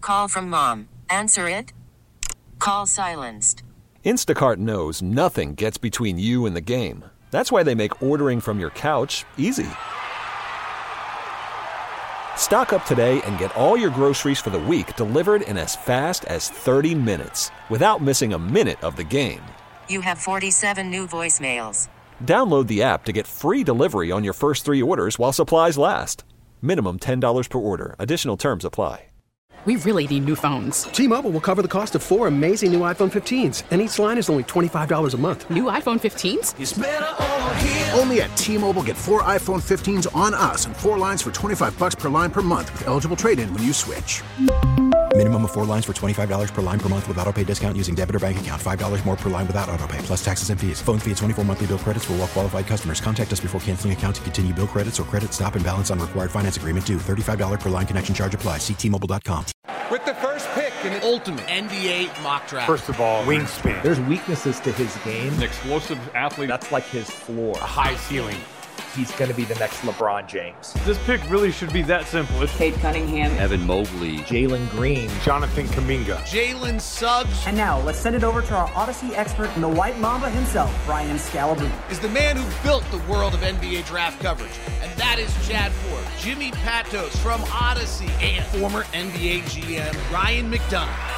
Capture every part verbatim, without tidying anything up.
Call from mom. Answer it. Call silenced. Instacart knows nothing gets between you and the game. That's why they make ordering from your couch easy. Stock up today and get all your groceries for the week delivered in as fast as thirty minutes without missing a minute of the game. You have forty-seven new voicemails. Download the app to get free delivery on your first three orders while supplies last. Minimum ten dollars per order. Additional terms apply. We really need new phones. T-Mobile will cover the cost of four amazing new iPhone fifteens, and each line is only twenty-five dollars a month. New iPhone fifteens? It's better over here. Only at T-Mobile, get four iPhone fifteens on us and four lines for twenty-five bucks per line per month with eligible trade-in when you switch. Minimum of four lines for twenty-five dollars per line per month with autopay discount using debit or bank account. five dollars more per line without autopay, plus taxes and fees. Phone fee at twenty-four monthly bill credits for well-qualified customers. Contact us before canceling account to continue bill credits or credit stop and balance on required finance agreement due. thirty-five dollars per line connection charge applies. See T Mobile dot com. With the first pick in the ultimate N B A mock draft. First of all, wingspan. There's weaknesses to his game. An explosive athlete. That's like his floor. A high ceiling. He's going to be the next LeBron James. This pick really should be that simple. It's Cade Cunningham, Evan Mobley, Jalen Green, Jonathan Kuminga, Jalen Suggs. And now let's send it over to our Odyssey expert and the White Mamba himself, Brian Scalabrine. Is the man who built the world of N B A draft coverage, and that is Chad Ford. Jimmy Patos from Odyssey and former N B A G M Ryan McDonough.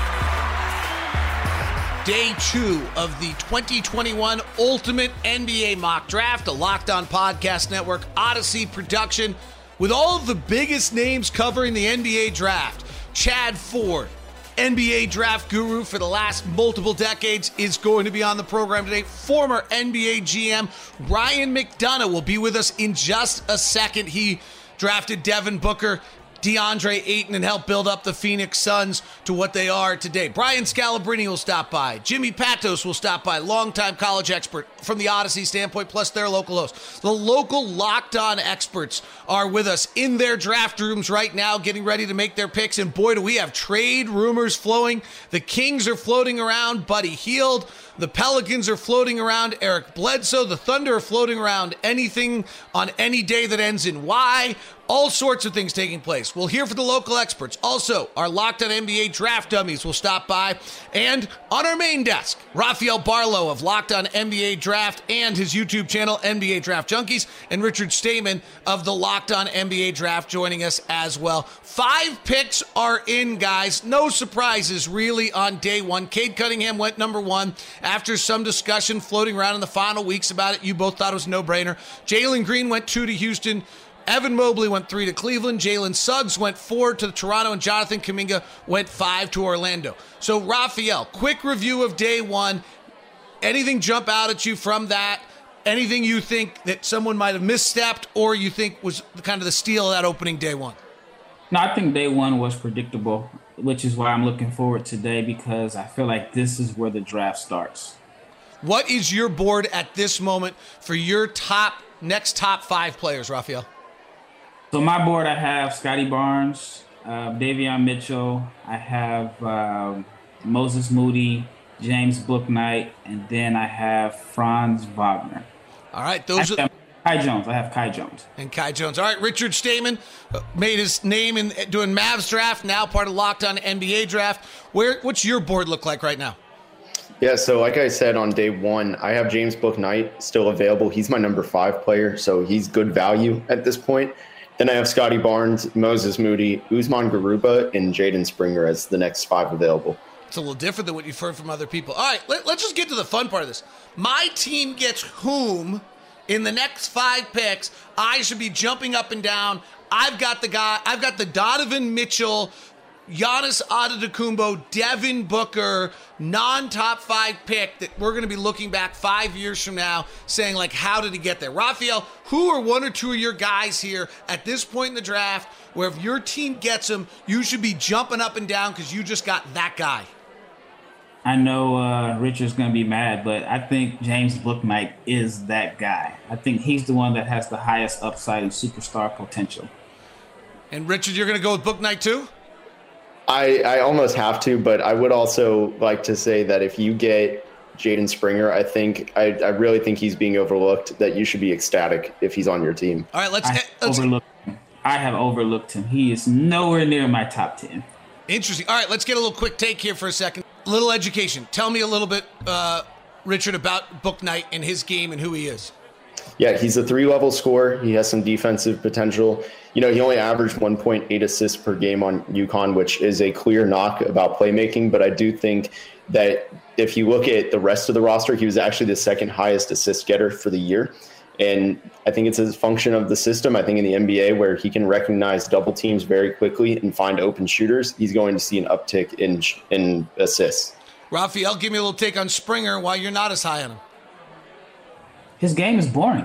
Day two of the twenty twenty-one Ultimate N B A Mock Draft, a Locked On Podcast Network Odyssey production with all of the biggest names covering the N B A Draft. Chad Ford, N B A draft guru for the last multiple decades, is going to be on the program today. Former N B A G M Ryan McDonough will be with us in just a second. He drafted Devin Booker, DeAndre Ayton, and helped build up the Phoenix Suns to what they are today. Brian Scalabrine will stop by. Jimmy Patos will stop by, longtime college expert from the Odyssey standpoint, plus their local host. The local Locked On experts are with us in their draft rooms right now, getting ready to make their picks. And boy, do we have trade rumors flowing. The Kings are floating around Buddy Hield. The Pelicans are floating around Eric Bledsoe. The Thunder are floating around anything on any day that ends in Y. All sorts of things taking place. We'll hear from the local experts. Also, our Locked On N B A draft dummies will stop by. And on our main desk, Rafael Barlow of Locked On N B A Draft and his YouTube channel, N B A Draft Junkies, and Richard Stamen of the Locked On N B A Draft joining us as well. Five picks are in, guys. No surprises, really, on day one. Cade Cunningham went number one. After some discussion floating around in the final weeks about it, you both thought it was a no-brainer. Jalen Green went two to Houston. Evan Mobley went three to Cleveland. Jalen Suggs went four to Toronto, and Jonathan Kuminga went five to Orlando. So, Rafael, quick review of day one. Anything jump out at you from that? Anything you think that someone might have misstepped or you think was kind of the steal of that opening day one? No, I think day one was predictable, which is why I'm looking forward today, because I feel like this is where the draft starts. What is your board at this moment for your top next top five players, Rafael? So my board, I have Scotty Barnes, uh, Davion Mitchell. I have um, Moses Moody, James Bouknight, and then I have Franz Wagner. All right, those are Kai Jones. I have Kai Jones. And Kai Jones. All right, Richard Stamen made his name in doing Mavs draft, now part of Locked On N B A Draft. Where, what's your board look like right now? Yeah, so like I said on day one, I have James Bouknight still available. He's my number five player, so he's good value at this point. Then I have Scotty Barnes, Moses Moody, Usman Garuba, and Jaden Springer as the next five available. It's a little different than what you've heard from other people. All right, let, let's just get to the fun part of this. My team gets whom in the next five picks. I should be jumping up and down. I've got the guy, I've got the Donovan Mitchell, Giannis Antetokounmpo, Devin Booker, non-top five pick that we're going to be looking back five years from now saying, like, how did he get there? Rafael, who are one or two of your guys here at this point in the draft where if your team gets him, you should be jumping up and down because you just got that guy? I know uh, Richard's going to be mad, but I think James Bouknight is that guy. I think he's the one that has the highest upside and superstar potential. And Richard, you're going to go with Bouknight too? I, I almost have to, but I would also like to say that if you get Jaden Springer, I think I, I really think he's being overlooked, that you should be ecstatic if he's on your team. All right, let's, I let's overlooked him. I have overlooked him. He is nowhere near my top ten. Interesting. All right, let's get a little quick take here for a second. A little education. Tell me a little bit, uh, Richard, about Bouknight and his game and who he is. Yeah, he's a three-level scorer. He has some defensive potential. You know, he only averaged one point eight assists per game on UConn, which is a clear knock about playmaking. But I do think that if you look at the rest of the roster, he was actually the second highest assist getter for the year. And I think it's a function of the system. I think in the N B A, where he can recognize double teams very quickly and find open shooters, he's going to see an uptick in in assists. Raphael, give me a little take on Springer while you're not as high on him. His game is boring.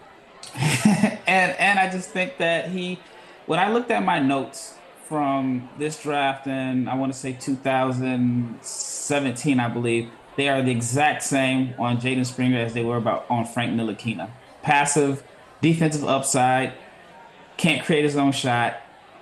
and and I just think that he, when I looked at my notes from this draft in, I want to say two thousand seventeen, I believe, they are the exact same on Jaden Springer as they were about on Frank Ntilikina. Passive, defensive upside, can't create his own shot.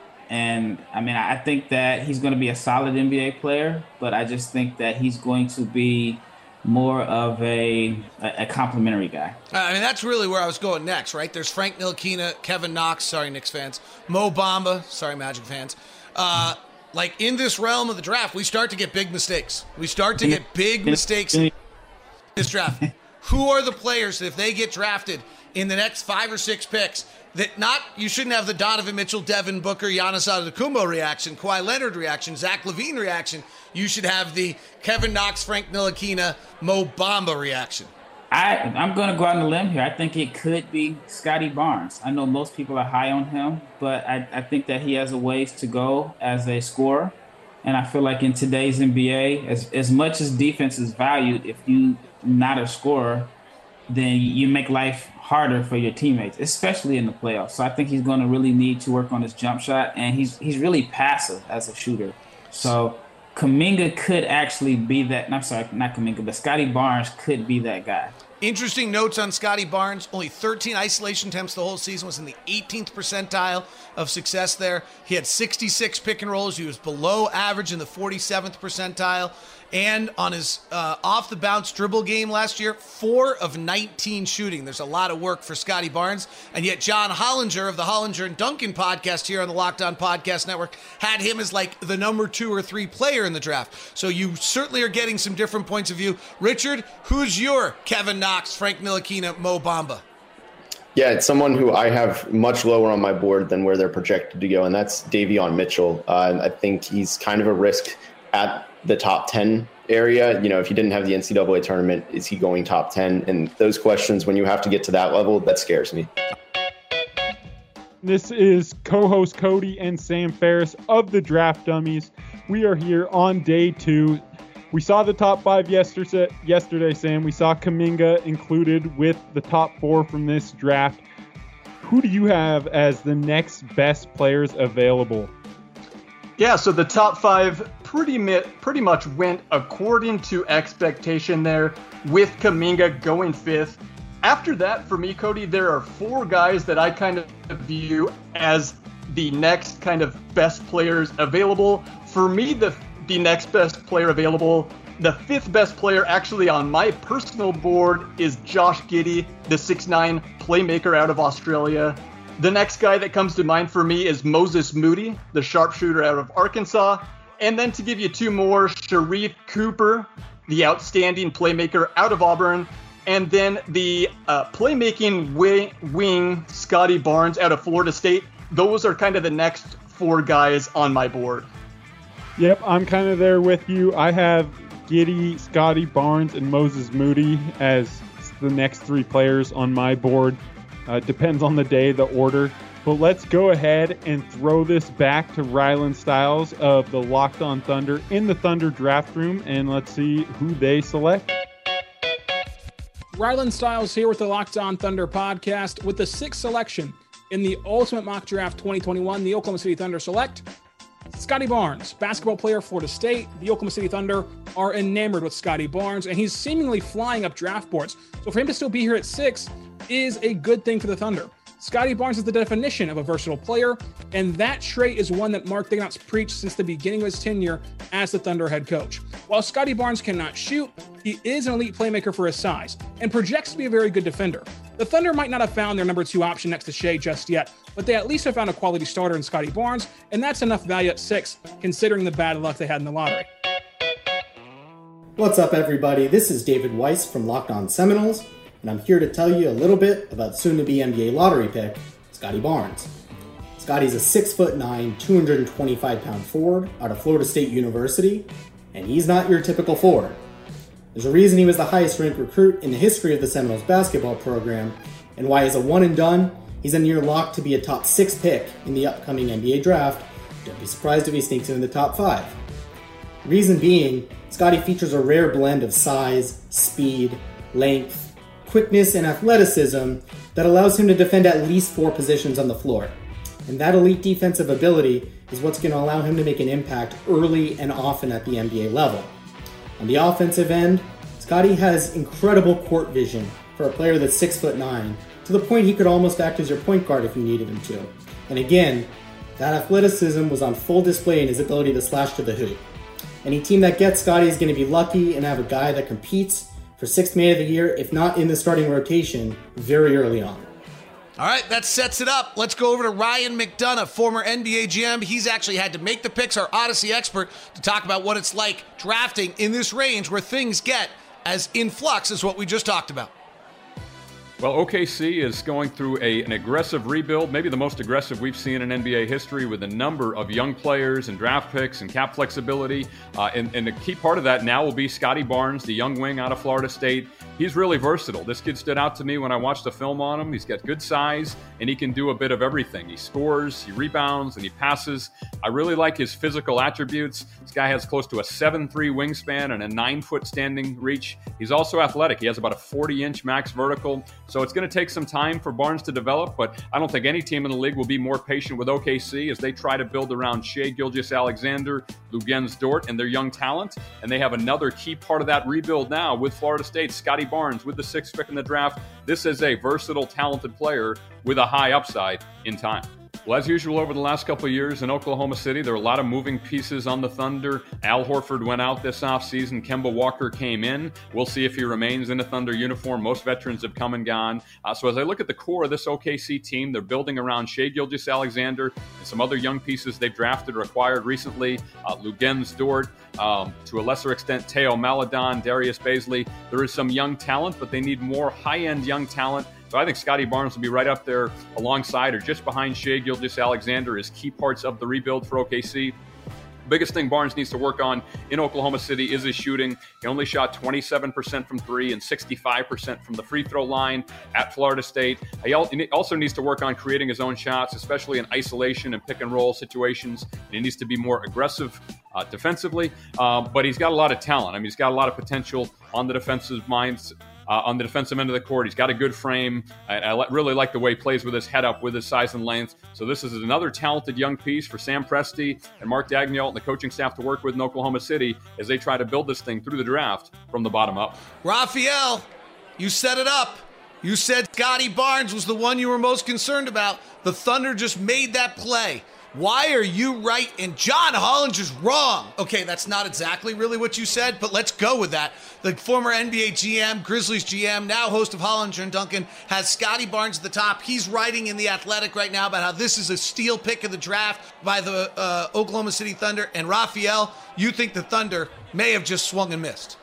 And I mean, I think that he's going to be a solid N B A player, but I just think that he's going to be more of a a complimentary guy. I mean, that's really where I was going next, right? There's Frank Ntilikina, Kevin Knox, sorry, Knicks fans, Mo Bamba, sorry, Magic fans. Uh, like in this realm of the draft, we start to get big mistakes. We start to get big mistakes in this draft. Who are the players that if they get drafted in the next five or six picks that not, you shouldn't have the Donovan Mitchell, Devin Booker, Giannis Antetokounmpo reaction, Kawhi Leonard reaction, Zach LaVine reaction. You should have the Kevin Knox, Frank Ntilikina, Mo Bamba reaction. I, I'm going to go out on a limb here. I think it could be Scotty Barnes. I know most people are high on him, but I, I think that he has a ways to go as a scorer. And I feel like in today's N B A, as, as much as defense is valued, if you're not a scorer, then you make life harder for your teammates, especially in the playoffs. So I think he's going to really need to work on his jump shot, and he's he's really passive as a shooter. So Kuminga could actually be that. I'm sorry, not Kuminga, but Scotty Barnes could be that guy. Interesting notes on Scotty Barnes. Only thirteen isolation attempts the whole season, was in the eighteenth percentile of success there. He had sixty-six pick and rolls. He was below average in the forty-seventh percentile. And on his uh, off-the-bounce dribble game last year, four of nineteen shooting. There's a lot of work for Scotty Barnes. And yet John Hollinger of the Hollinger and Duncan podcast here on the Locked On Podcast Network had him as like the number two or three player in the draft. So you certainly are getting some different points of view. Richard, who's your Kevin Knox, Frank Ntilikina, Mo Bamba? Yeah, it's someone who I have much lower on my board than where they're projected to go, and that's Davion Mitchell. Uh, I think he's kind of a risk at the top ten area. You know, if you didn't have the N C double A tournament, is he going top ten? And those questions, when you have to get to that level, that scares me. This is co-host Cody and Sam Ferris of the Draft Dummies. We are here on day two. We saw the top five yesterday, yesterday, Sam. We saw Kuminga included with the top four from this draft. Who do you have as the next best players available? Yeah, so the top five pretty pretty much went according to expectation there, with Kuminga going fifth. After that, for me, Cody, there are four guys that I kind of view as the next kind of best players available. For me, the the next best player available, the fifth best player actually on my personal board is Josh Giddey, the six nine playmaker out of Australia. The next guy that comes to mind for me is Moses Moody, the sharpshooter out of Arkansas. And then to give you two more, Sharif Cooper, the outstanding playmaker out of Auburn. And then the uh, playmaking wing, wing, Scotty Barnes out of Florida State. Those are kind of the next four guys on my board. Yep, I'm kind of there with you. I have Giddey, Scotty Barnes, and Moses Moody as the next three players on my board. Uh, depends on the day, the order. But let's go ahead and throw this back to Rylan Stiles of the Locked On Thunder in the Thunder draft room, and let's see who they select. Rylan Stiles here with the Locked On Thunder podcast with the sixth selection in the Ultimate Mock Draft twenty twenty-one. The Oklahoma City Thunder select Scotty Barnes, basketball player, Florida State. The Oklahoma City Thunder are enamored with Scotty Barnes, and he's seemingly flying up draft boards. So for him to still be here at six is a good thing for the Thunder. Scotty Barnes is the definition of a versatile player, and that trait is one that Mark Daigneault's preached since the beginning of his tenure as the Thunder head coach. While Scotty Barnes cannot shoot, he is an elite playmaker for his size and projects to be a very good defender. The Thunder might not have found their number two option next to Shea just yet, but they at least have found a quality starter in Scotty Barnes, and that's enough value at six, considering the bad luck they had in the lottery. What's up, everybody? This is David Weiss from Locked On Seminoles, and I'm here to tell you a little bit about soon-to-be N B A lottery pick, Scotty Barnes. Scotty's a six foot nine, two hundred twenty-five pound forward out of Florida State University, and he's not your typical forward. There's a reason he was the highest ranked recruit in the history of the Seminoles basketball program, and why as a one and done, he's a near lock to be a top six pick in the upcoming N B A draft. Don't be surprised if he sneaks in the top five. Reason being, Scotty features a rare blend of size, speed, length, quickness, and athleticism that allows him to defend at least four positions on the floor. And that elite defensive ability is what's going to allow him to make an impact early and often at the N B A level. On the offensive end, Scotty has incredible court vision for a player that's six foot nine, to the point he could almost act as your point guard if you needed him to. And again, that athleticism was on full display in his ability to slash to the hoop. Any team that gets Scotty is going to be lucky and have a guy that competes for sixth man of the year, if not in the starting rotation, very early on. All right, that sets it up. Let's go over to Ryan McDonough, former N B A G M. He's actually had to make the picks, our Odyssey expert, to talk about what it's like drafting in this range where things get as in flux as what we just talked about. Well, O K C is going through a, an aggressive rebuild, maybe the most aggressive we've seen in N B A history, with a number of young players and draft picks and cap flexibility. Uh, and, and a key part of that now will be Scotty Barnes, the young wing out of Florida State. He's really versatile. This kid stood out to me when I watched the film on him. He's got good size, and he can do a bit of everything. He scores, he rebounds, and he passes. I really like his physical attributes. This guy has close to a seven three wingspan and a nine foot standing reach. He's also athletic. He has about a forty inch max vertical. So it's going to take some time for Barnes to develop, but I don't think any team in the league will be more patient with O K C as they try to build around Shea Gilgeous-Alexander, Luguentz Dort, and their young talent. And they have another key part of that rebuild now with Florida State, Scotty Barnes, with the sixth pick in the draft. This is a versatile, talented player with a high upside in time. Well, as usual, over the last couple of years in Oklahoma City, there are a lot of moving pieces on the Thunder. Al Horford went out this offseason. Kemba Walker came in. We'll see if he remains in a Thunder uniform. Most veterans have come and gone. Uh, so as I look at the core of this O K C team, they're building around Shea Gilgeous-Alexander and some other young pieces they've drafted or acquired recently. Uh, Luguentz Dort, um, to a lesser extent, Teo Maledon, Darius Baisley. There is some young talent, but they need more high-end young talent. So I think Scotty Barnes will be right up there alongside or just behind Shea Gilgeous-Alexander as key parts of the rebuild for O K C. Biggest thing Barnes needs to work on in Oklahoma City is his shooting. He only shot twenty-seven percent from three and sixty-five percent from the free throw line at Florida State. He also needs to work on creating his own shots, especially in isolation and pick and roll situations. And he needs to be more aggressive uh, defensively, uh, but he's got a lot of talent. I mean, he's got a lot of potential on the defensive minds. Uh, on the defensive end of the court, he's got a good frame. I, I li- really like the way he plays with his head up, with his size and length. So this is another talented young piece for Sam Presti and Mark Daigneault and the coaching staff to work with in Oklahoma City as they try to build this thing through the draft from the bottom up. Raphael, you set it up. You said Scotty Barnes was the one you were most concerned about. The Thunder just made that play. Why are you right and John Hollinger is wrong? Okay, that's not exactly really what you said, but let's go with that. The former N B A G M, Grizzlies G M, now host of Hollinger and Duncan, has Scotty Barnes at the top. He's writing in The Athletic right now about how this is a steal pick of the draft by the uh, Oklahoma City Thunder. And Raphael, you think the Thunder may have just swung and missed.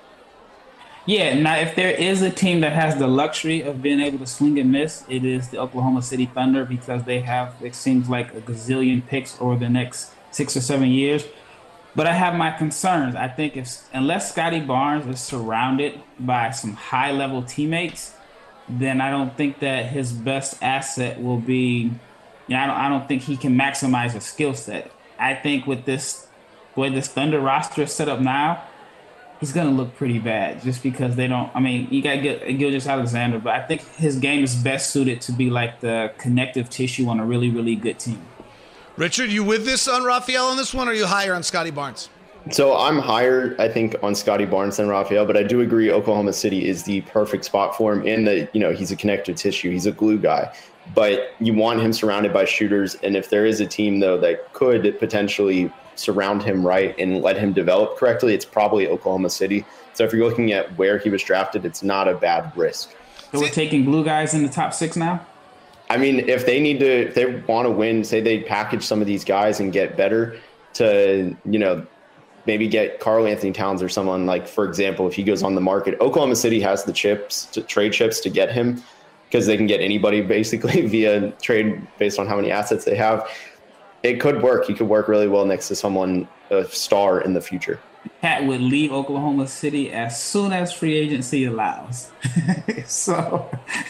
Yeah, now if there is a team that has the luxury of being able to swing and miss, it is the Oklahoma City Thunder, because they have, it seems like, a gazillion picks over the next six or seven years. But I have my concerns. I think if unless Scotty Barnes is surrounded by some high-level teammates, then I don't think that his best asset will be, you know, I don't, I don't think he can maximize his skill set. I think with this, the way this Thunder roster is set up now, he's going to look pretty bad just because they don't – I mean, you got to get Gilgeous-Alexander, but I think his game is best suited to be like the connective tissue on a really, really good team. Richard, you with this on Raphael on this one, or are you higher on Scotty Barnes? So I'm higher, I think, on Scotty Barnes than Raphael, but I do agree Oklahoma City is the perfect spot for him in that, you know, he's a connective tissue. He's a glue guy. But you want him surrounded by shooters, and if there is a team, though, that could potentially – surround him right and let him develop correctly, it's probably Oklahoma City. So if you're looking at where he was drafted, it's not a bad risk. So we're taking blue guys in the top six now? I mean, if they need to, if they want to win, say they package some of these guys and get better to, you know, maybe get Karl Anthony Towns or someone like, for example, if he goes on the market, Oklahoma City has the chips, to trade chips to get him because they can get anybody basically via trade based on how many assets they have. It could work. He could work really well next to someone, a star in the future. Pat would leave Oklahoma City as soon as free agency allows. So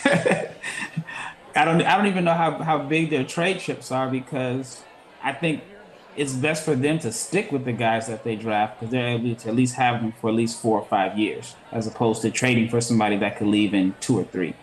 I don't I don't even know how, how big their trade chips are, because I think it's best for them to stick with the guys that they draft because they're able to at least have them for at least four or five years, as opposed to trading for somebody that could leave in two or three.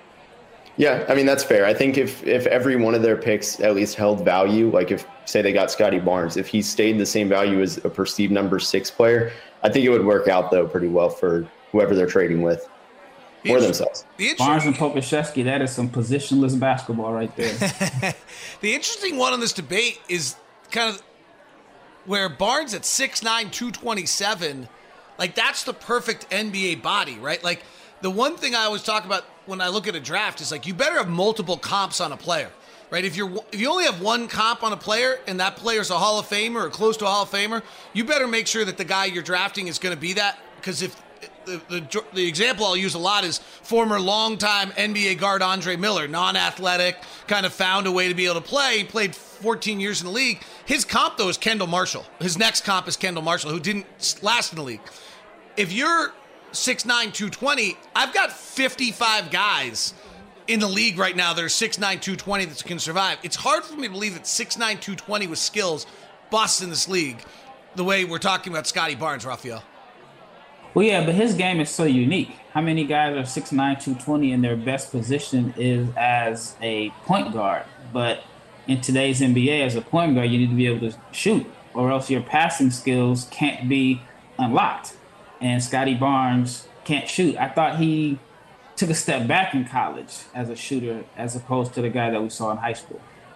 Yeah, I mean, that's fair. I think if, if every one of their picks at least held value, like if, say, they got Scotty Barnes, if he stayed the same value as a perceived number six player, I think it would work out, though, pretty well for whoever they're trading with or themselves. Barnes and Pokusevski, that is some positionless basketball right there. The interesting one on this debate is kind of where Barnes at six nine, two twenty-seven, like that's the perfect N B A body, right? Like the one thing I always talk about when I look at a draft is like you better have multiple comps on a player, right? If you're if you only have one comp on a player and that player's a Hall of Famer or close to a Hall of Famer, you better make sure that the guy you're drafting is going to be that, because if The, the the example I'll use a lot is former longtime N B A guard Andre Miller, non-athletic, kind of found a way to be able to play. He played fourteen years in the league. His comp, though, is Kendall Marshall. His next comp is Kendall Marshall, who didn't last in the league. If you're six nine, two twenty, I've got fifty-five guys in the league right now that are six nine, two twenty that can survive. It's hard for me to believe that six nine, two twenty with skills busts in this league the way we're talking about Scotty Barnes, Raphael. Well, yeah, but his game is so unique. How many guys are six nine, two twenty and their best position is as a point guard? But in today's N B A, as a point guard, you need to be able to shoot, or else your passing skills can't be unlocked. And Scotty Barnes can't shoot. I thought he took a step back in college as a shooter, as opposed to the guy that we saw in high school.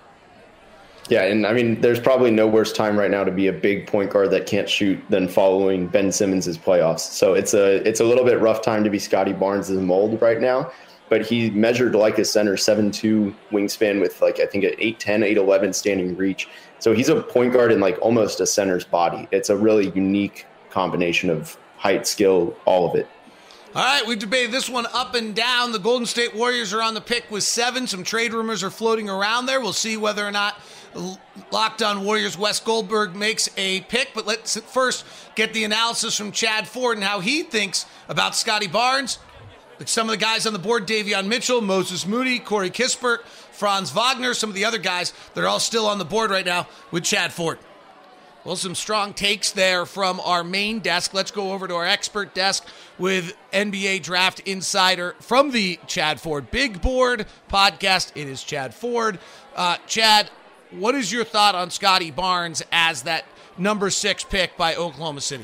Yeah, and I mean, there's probably no worse time right now to be a big point guard that can't shoot than following Ben Simmons' playoffs. So it's a it's a little bit rough time to be Scotty Barnes' mold right now. But he measured like a center, seven two wingspan with like, I think an eight ten, eight eleven standing reach. So he's a point guard in like almost a center's body. It's a really unique combination of height, skill, all of it. All right, we've debated this one up and down. The Golden State Warriors are on the pick with seven. Some trade rumors are floating around there. We'll see whether or not Locked On Warriors Wes Goldberg makes a pick. But let's first get the analysis from Chad Ford and how he thinks about Scotty Barnes. Some of the guys on the board, Davion Mitchell, Moses Moody, Corey Kispert, Franz Wagner, some of the other guys, they're all still on the board right now with Chad Ford. Well, some strong takes there from our main desk. Let's go over to our expert desk with N B A Draft Insider from the Chad Ford Big Board podcast. It is Chad Ford. Uh, Chad, what is your thought on Scotty Barnes as that number six pick by Oklahoma City?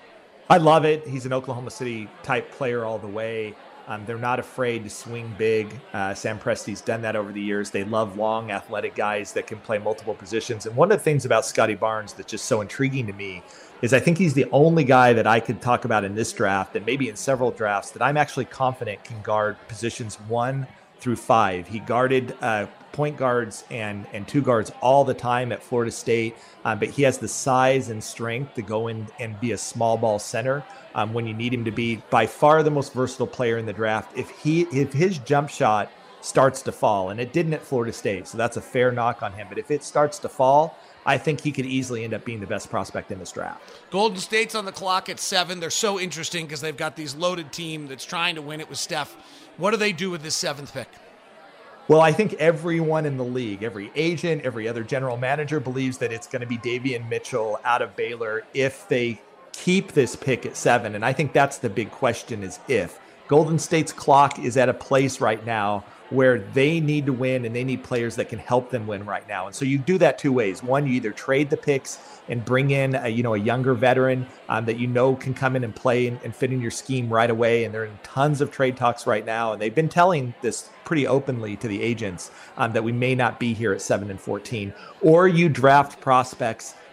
I love it. He's an Oklahoma City type player all the way. Um, they're not afraid to swing big. Uh, Sam Presti's done that over the years. They love long, athletic guys that can play multiple positions. And one of the things about Scotty Barnes that's just so intriguing to me is I think he's the only guy that I could talk about in this draft and maybe in several drafts that I'm actually confident can guard positions one through five. He guarded uh, point guards and, and two guards all the time at Florida State, um, but he has the size and strength to go in and be a small ball center um, when you need him to be. By far the most versatile player in the draft. If he if his jump shot starts to fall, and it didn't at Florida State, so that's a fair knock on him, but if it starts to fall, I think he could easily end up being the best prospect in this draft. Golden State's on the clock at seven. They're so interesting because they've got these loaded team that's trying to win it with Steph. What do they do with this seventh pick? Well, I think everyone in the league, every agent, every other general manager believes that it's going to be Davion Mitchell out of Baylor if they keep this pick at seven. And I think that's the big question is if. Golden State's clock is at a place right now where they need to win and they need players that can help them win right now. And so you do that two ways. One, you either trade the picks and bring in a, you know, a younger veteran um, that you know can come in and play and, and fit in your scheme right away. And they're in tons of trade talks right now. And they've been telling this pretty openly to the agents um, that we may not be here at seven and fourteen. Or you draft prospects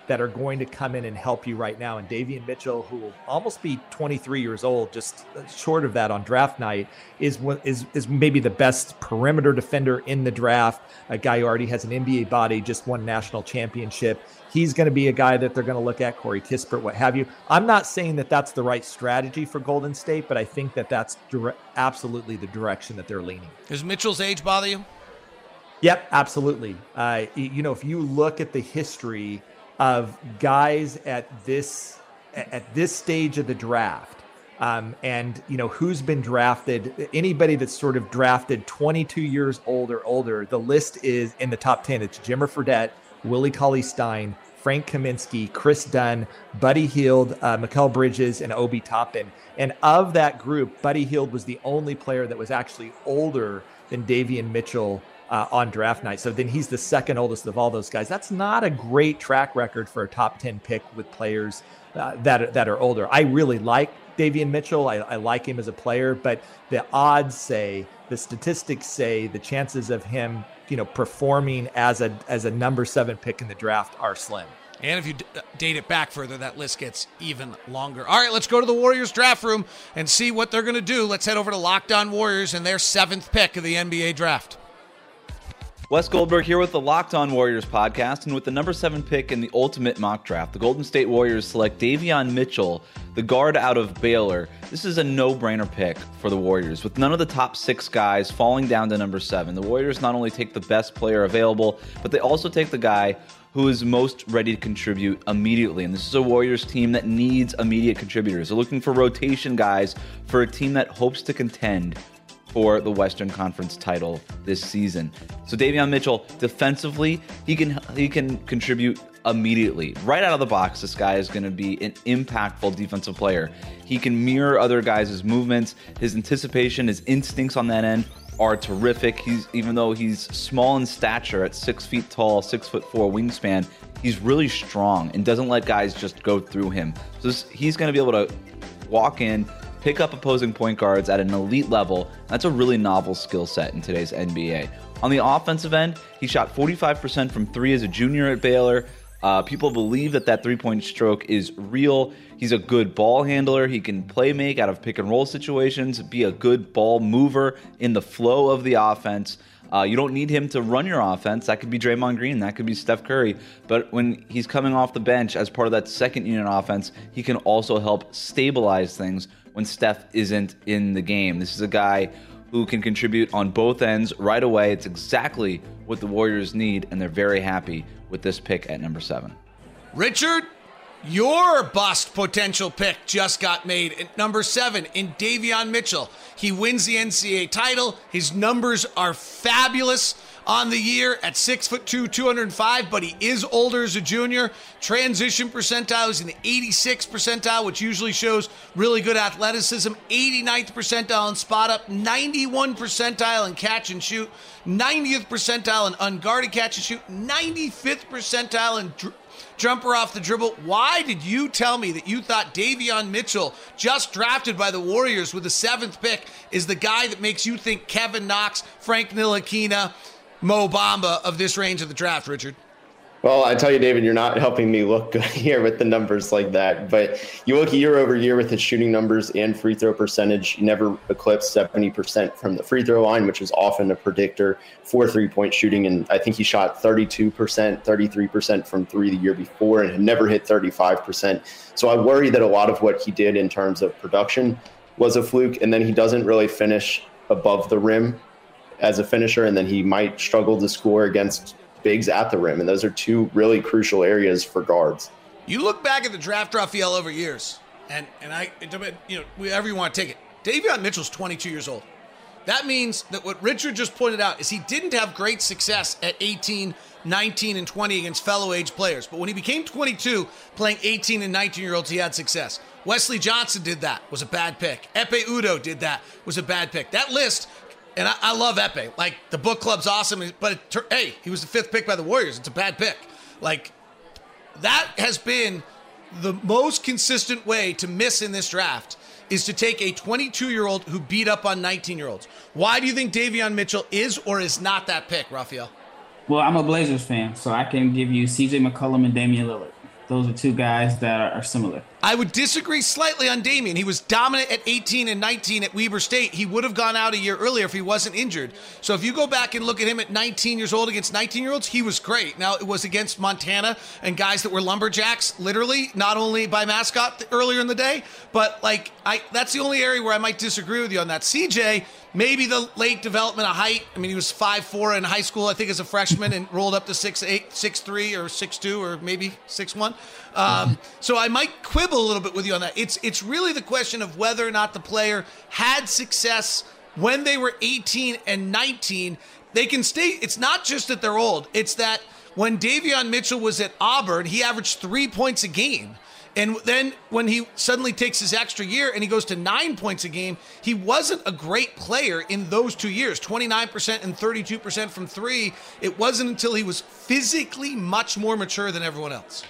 that are going to come in and help you right now. And Davion Mitchell, who will almost be twenty-three years old, just short of that on draft night, is is is maybe the best perimeter defender in the draft. A guy who already has an N B A body, just won national championship. He's going to be a guy that they're going to look at, Corey Kispert, what have you. I'm not saying that that's the right strategy for Golden State, but I think that that's dire- absolutely the direction that they're leaning. Does Mitchell's age bother you? Yep, absolutely. Uh, you know, if you look at the history of guys at this at this stage of the draft, um, and you know who's been drafted, anybody that's sort of drafted twenty-two years old or older, the list is in the top ten. It's Jimmer Fredette, Willie Cauley-Stein, Frank Kaminsky, Chris Dunn, Buddy Hield, uh, Mikal Bridges, and Obi Toppin. And of that group, Buddy Hield was the only player that was actually older than Davion Mitchell Uh, on draft night. So then he's the second oldest of all those guys. That's not a great track record for a top ten pick with players uh, that, that are older. I really like Davion Mitchell. I, I like him as a player, but the odds say, the statistics say the chances of him, you know, performing as a, as a number seven pick in the draft are slim. And if you d- date it back further, that list gets even longer. All right, let's go to the Warriors draft room and see what they're going to do. Let's head over to Locked On Warriors and their seventh pick of the N B A draft. Wes Goldberg here with the Locked On Warriors podcast, and with the number seven pick in the ultimate mock draft, the Golden State Warriors select Davion Mitchell, the guard out of Baylor. This is a no-brainer pick for the Warriors. With none of the top six guys falling down to number seven, the Warriors not only take the best player available, but they also take the guy who is most ready to contribute immediately. And this is a Warriors team that needs immediate contributors. They're looking for rotation guys for a team that hopes to contend for the Western Conference title this season. So Davion Mitchell, defensively, he can he can contribute immediately. Right out of the box, this guy is going to be an impactful defensive player. He can mirror other guys' movements. His anticipation, his instincts on that end are terrific. He's even though he's small in stature at six feet tall, six foot four wingspan, he's really strong and doesn't let guys just go through him. So this, he's going to be able to walk in, pick up opposing point guards at an elite level. That's a really novel skill set in today's N B A. On the offensive end, he shot forty-five percent from three as a junior at Baylor. Uh, people believe that that three-point stroke is real. He's a good ball handler. He can play make out of pick-and-roll situations, be a good ball mover in the flow of the offense. Uh, you don't need him to run your offense. That could be Draymond Green. That could be Steph Curry. But when he's coming off the bench as part of that second unit offense, he can also help stabilize things when Steph isn't in the game. This is a guy who can contribute on both ends right away. It's exactly what the Warriors need, and they're very happy with this pick at number seven. Richard, your bust potential pick just got made at number seven in Davion Mitchell. He wins the N C A A title. His numbers are fabulous on the year at six foot two, two hundred five, but he is older as a junior. Transition percentile is in the eighty-sixth percentile, which usually shows really good athleticism. eighty-ninth percentile in spot up, ninety-one percentile in catch and shoot, ninetieth percentile in unguarded catch and shoot, ninety-fifth percentile in dr- jumper off the dribble. Why did you tell me that you thought Davion Mitchell, just drafted by the Warriors with the seventh pick, is the guy that makes you think Kevin Knox, Frank Ntilikina, Mo Bamba of this range of the draft, Richard? Well, I tell you, David, you're not helping me look good here with the numbers like that. But you look year over year with his shooting numbers and free throw percentage. He never eclipsed seventy percent from the free throw line, which is often a predictor for three-point shooting. And I think he shot thirty-two percent, thirty-three percent from three the year before and had never hit thirty-five percent. So I worry that a lot of what he did in terms of production was a fluke. And then he doesn't really finish above the rim as a finisher. And then he might struggle to score against bigs at the rim, and those are two really crucial areas for guards. You look back at the draft, Raphael, over years, and and I, you know, wherever you want to take it, Davion Mitchell's twenty-two years old. That means that what Richard just pointed out is he didn't have great success at eighteen, nineteen, and twenty against fellow age players, but when he became twenty-two, playing eighteen and nineteen-year-olds, he had success. Wesley Johnson did that, was a bad pick. Epe Udoh did that, was a bad pick. That list. And I, I love Epe. Like, the book club's awesome, but it, hey, he was the fifth pick by the Warriors. It's a bad pick. Like, that has been the most consistent way to miss in this draft is to take a twenty-two-year-old who beat up on nineteen-year-olds. Why do you think Davion Mitchell is or is not that pick, Raphael? Well, I'm a Blazers fan, so I can give you C J McCollum and Damian Lillard. those are two guys that are, are similar. I would disagree slightly on Damian. He was dominant at eighteen and nineteen at Weber State. He would have gone out a year earlier if he wasn't injured. So if you go back and look at him at nineteen years old against nineteen-year-olds, he was great. Now, it was against Montana and guys that were lumberjacks, literally, not only by mascot earlier in the day, but like I that's the only area where I might disagree with you on that. C J, maybe the late development of height. I mean, he was five foot four in high school, I think, as a freshman, and rolled up to six eight, six three, or six two, or maybe six one. Um, so I might quibble a little bit with you on that. It's it's really the question of whether or not the player had success when they were eighteen and nineteen. They can stay. It's not just that they're old. It's that when Davion Mitchell was at Auburn, he averaged three points a game. And then when he suddenly takes his extra year and he goes to nine points a game, he wasn't a great player in those two years, twenty-nine percent and thirty-two percent from three. It wasn't until he was physically much more mature than everyone else.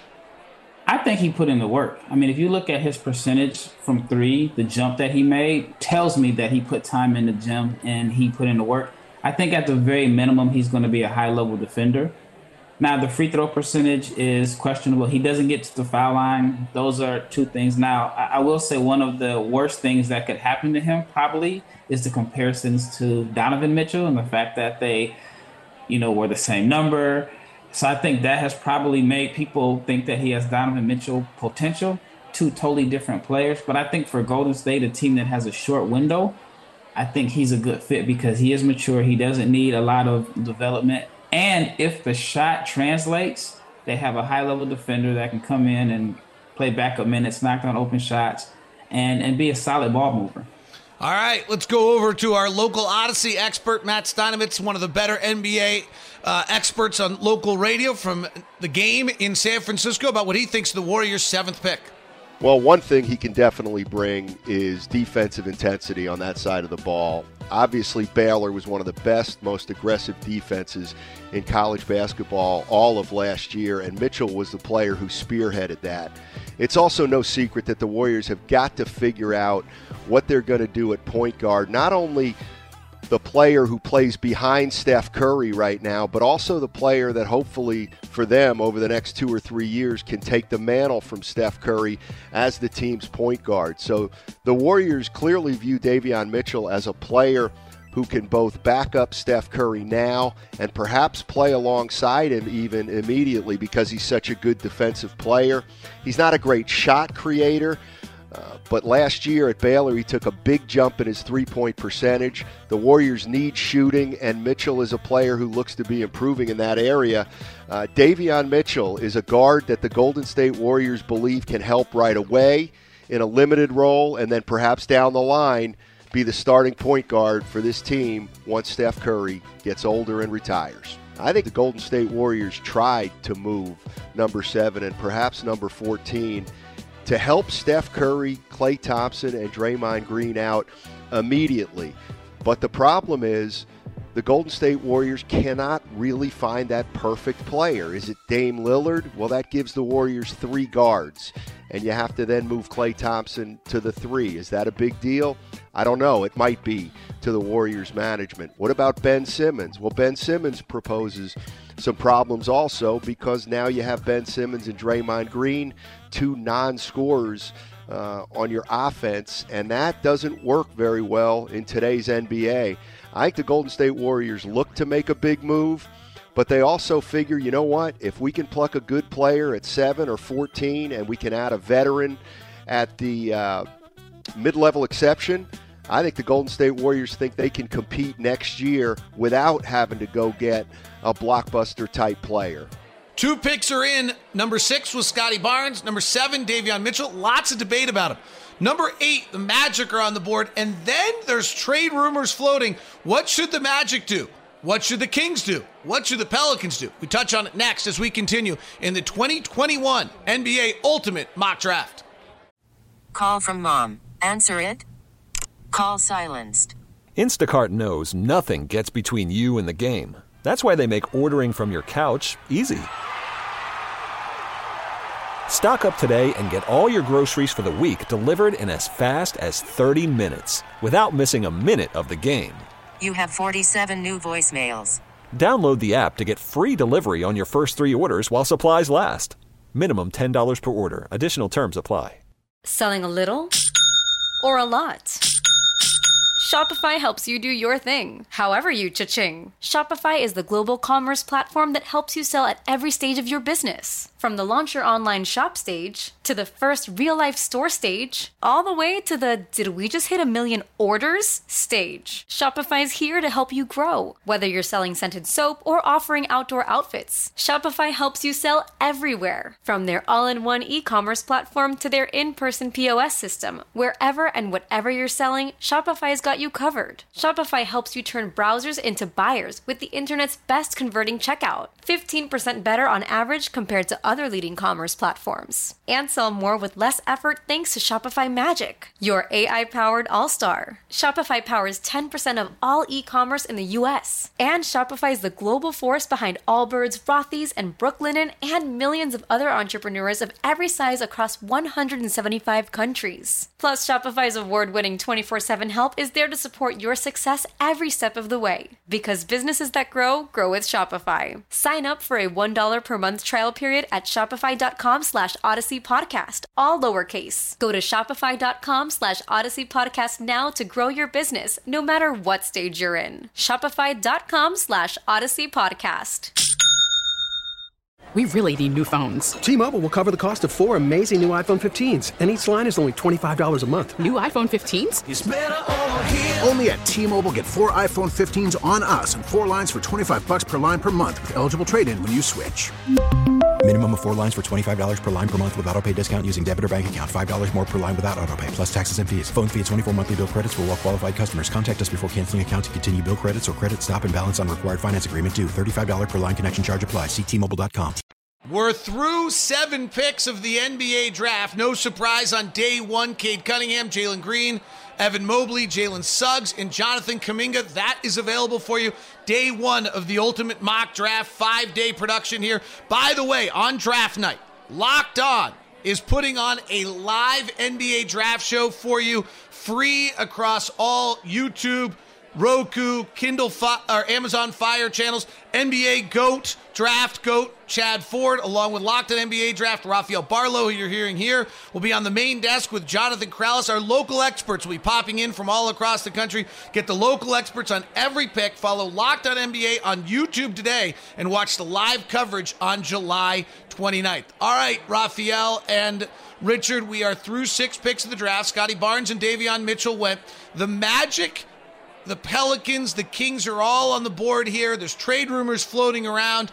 I think he put in the work. I mean, if you look at his percentage from three, the jump that he made tells me that he put time in the gym and he put in the work. I think at the very minimum, he's going to be a high-level defender. Now, the free throw percentage is questionable. He doesn't get to the foul line. Those are two things. Now, I, I will say one of the worst things that could happen to him probably is the comparisons to Donovan Mitchell and the fact that they, you know, were the same number. So I think that has probably made people think that he has Donovan Mitchell potential, two totally different players. But I think for Golden State, a team that has a short window, I think he's a good fit because he is mature. He doesn't need a lot of development. And if the shot translates, they have a high-level defender that can come in and play backup minutes, knock down open shots, and, and be a solid ball mover. All right, let's go over to our local Odyssey expert, Matt Steinovitz, one of the better N B A uh, experts on local radio from the game in San Francisco, about what he thinks of the Warriors' seventh pick. Well, one thing he can definitely bring is defensive intensity on that side of the ball. Obviously, Baylor was one of the best, most aggressive defenses in college basketball all of last year, and Mitchell was the player who spearheaded that. It's also no secret that the Warriors have got to figure out what they're going to do at point guard, not only the player who plays behind Steph Curry right now, but also the player that hopefully for them over the next two or three years can take the mantle from Steph Curry as the team's point guard. So the Warriors clearly view Davion Mitchell as a player who can both back up Steph Curry now and perhaps play alongside him even immediately because he's such a good defensive player. He's not a great shot creator. Uh, but last year at Baylor, he took a big jump in his three-point percentage. The Warriors need shooting, and Mitchell is a player who looks to be improving in that area. Uh, Davion Mitchell is a guard that the Golden State Warriors believe can help right away in a limited role, and then perhaps down the line be the starting point guard for this team once Steph Curry gets older and retires. I think the Golden State Warriors tried to move number seven and perhaps number fourteen to help Steph Curry, Klay Thompson, and Draymond Green out immediately. But the problem is the Golden State Warriors cannot really find that perfect player. Is it Dame Lillard? Well, that gives the Warriors three guards, and you have to then move Klay Thompson to the three. Is that a big deal? I don't know. It might be to the Warriors management. What about Ben Simmons? Well, Ben Simmons proposes some problems also because now you have Ben Simmons and Draymond Green, two non-scorers uh, on your offense, and that doesn't work very well in today's N B A. I think the Golden State Warriors look to make a big move, but they also figure, you know what, if we can pluck a good player at seven or fourteen and we can add a veteran at the uh, mid-level exception, I think the Golden State Warriors think they can compete next year without having to go get a blockbuster-type player. Two picks are in. Number six was Scotty Barnes. Number seven, Davion Mitchell. Lots of debate about him. Number eight, the Magic are on the board. And then there's trade rumors floating. What should the Magic do? What should the Kings do? What should the Pelicans do? We touch on it next as we continue in the twenty twenty-one N B A Ultimate Mock Draft. Call from mom. Answer it. Call silenced. Instacart knows nothing gets between you and the game. That's why they make ordering from your couch easy. Stock up today and get all your groceries for the week delivered in as fast as thirty minutes without missing a minute of the game. You have forty-seven new voicemails. Download the app to get free delivery on your first three orders while supplies last. Minimum ten dollars per order. Additional terms apply. Selling a little or a lot? Shopify helps you do your thing, however you cha-ching. Shopify is the global commerce platform that helps you sell at every stage of your business. From the launch your online shop stage, to the first real-life store stage, all the way to the did we just hit a million orders stage. Shopify's here to help you grow. Whether you're selling scented soap or offering outdoor outfits, Shopify helps you sell everywhere. From their all-in-one e-commerce platform to their in-person P O S system, wherever and whatever you're selling, Shopify's got you covered. Shopify helps you turn browsers into buyers with the internet's best converting checkout. fifteen percent better on average compared to other leading commerce platforms. And sell more with less effort thanks to Shopify Magic, your A I-powered all-star. Shopify powers ten percent of all e-commerce in the U S. And Shopify is the global force behind Allbirds, Rothy's, and Brooklinen, and millions of other entrepreneurs of every size across one hundred seventy-five countries. Plus, Shopify's award-winning twenty-four seven help is there to support your success every step of the way. Because businesses that grow, grow with Shopify. Sign up for a one dollar per month trial period at shopify.com slash Odyssey Podcast, all lowercase. Go to shopify.com slash Odyssey Podcast now to grow your business, no matter what stage you're in. Shopify.com slash Odyssey Podcast. We really need new phones. T-Mobile will cover the cost of four amazing new iPhone fifteens, and each line is only twenty-five dollars a month. New iPhone fifteens? It's better over here. Only at T-Mobile, get four iPhone fifteens on us and four lines for twenty-five bucks per line per month with eligible trade-in when you switch. Minimum of four lines for twenty-five dollars per line per month with autopay discount using debit or bank account. five dollars more per line without autopay, plus taxes and fees. Phone fee at twenty-four monthly bill credits for well-qualified customers. Contact us before canceling account to continue bill credits or credit stop and balance on required finance agreement due. thirty-five dollars per line connection charge applies. See T Mobile dot com. We're through seven picks of the N B A draft. No surprise on day one, Cade Cunningham, Jalen Green, Evan Mobley, Jalen Suggs, and Jonathan Kuminga. That is available for you. Day one of the Ultimate Mock Draft, five-day production here. By the way, on draft night, Locked On is putting on a live N B A draft show for you, free across all YouTube, Roku, Kindle, Fi- or Amazon Fire channels. N B A GOAT, Draft GOAT, Chad Ford, along with Locked On N B A Draft, Rafael Barlow, who you're hearing here, will be on the main desk with Jonathan Krauss. Our local experts will be popping in from all across the country. Get the local experts on every pick. Follow Locked On N B A on YouTube today and watch the live coverage on July twenty-ninth. All right, Rafael and Richard, we are through six picks of the draft. Scotty Barnes and Davion Mitchell went. The Magic, the Pelicans, the Kings are all on the board here. There's trade rumors floating around.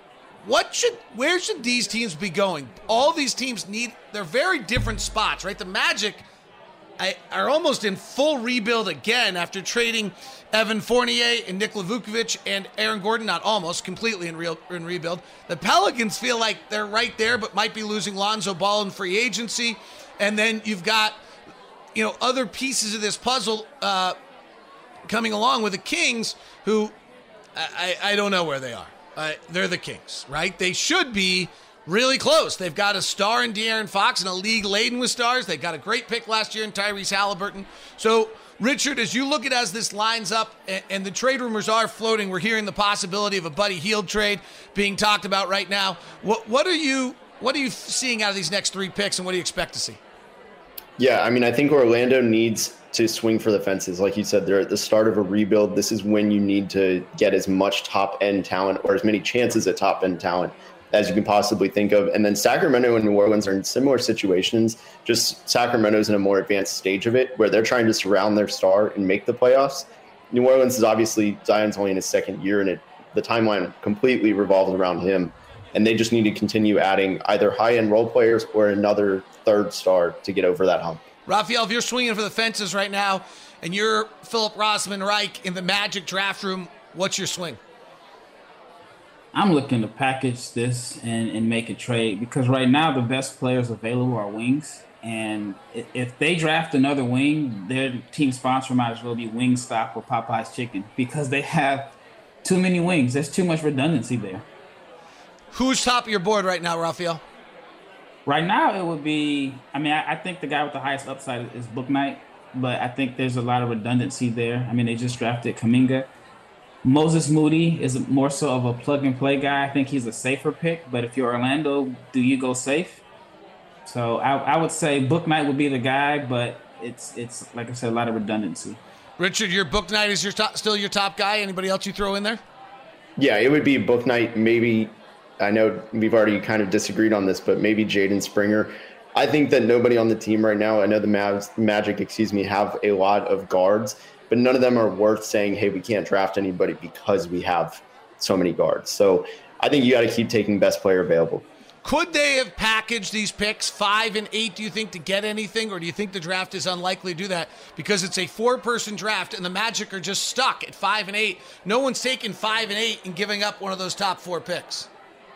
What should, where should these teams be going? All these teams need, they're very different spots, right? The Magic I, are almost in full rebuild again after trading Evan Fournier and Nikola Vucevic and Aaron Gordon, not almost, completely in, real, in rebuild. The Pelicans feel like they're right there, but might be losing Lonzo Ball in free agency. And then you've got, you know, other pieces of this puzzle uh, coming along with the Kings, who I, I don't know where they are. Uh, they're the Kings, right? They should be really close. They've got a star in De'Aaron Fox in a league laden with stars. They got a great pick last year in Tyrese Halliburton. So, Richard, as you look at as this lines up, and, and the trade rumors are floating, we're hearing the possibility of a Buddy Hield trade being talked about right now. What what are you what are you seeing out of these next three picks, and what do you expect to see? Yeah, I mean, I think Orlando needs to swing for the fences. Like you said, they're at the start of a rebuild. This is when you need to get as much top-end talent or as many chances at top-end talent as you can possibly think of. And then Sacramento and New Orleans are in similar situations, just Sacramento's in a more advanced stage of it where they're trying to surround their star and make the playoffs. New Orleans is obviously, Zion's only in his second year, and it, the timeline completely revolves around him. And they just need to continue adding either high-end role players or another third star to get over that hump. Rafael, if you're swinging for the fences right now and you're Philip Rossman Reich in the Magic draft room, what's your swing? I'm looking to package this and, and make a trade because right now the best players available are wings. And if they draft another wing, their team sponsor might as well be Wingstop or Popeye's Chicken because they have too many wings. There's too much redundancy there. Who's top of your board right now, Rafael? Right now, it would be, I mean, I, I think the guy with the highest upside is Book Knight, but I think there's a lot of redundancy there. I mean, they just drafted Kuminga. Moses Moody is more so of a plug-and-play guy. I think he's a safer pick, but if you're Orlando, do you go safe? So I, I would say Bouknight would be the guy, but it's, it's like I said, a lot of redundancy. Richard, your Bouknight is your top, still your top guy. Anybody else you throw in there? Yeah, it would be Bouknight. Maybe, I know we've already kind of disagreed on this, but maybe Jaden Springer. I think that nobody on the team right now, I know the Mavs, Magic, excuse me, have a lot of guards, but none of them are worth saying, hey, we can't draft anybody because we have so many guards. So I think you got to keep taking best player available. Could they have packaged these picks five and eight, do you think, to get anything? Or do you think the draft is unlikely to do that because it's a four-person draft and the Magic are just stuck at five and eight? No one's taking five and eight and giving up one of those top four picks.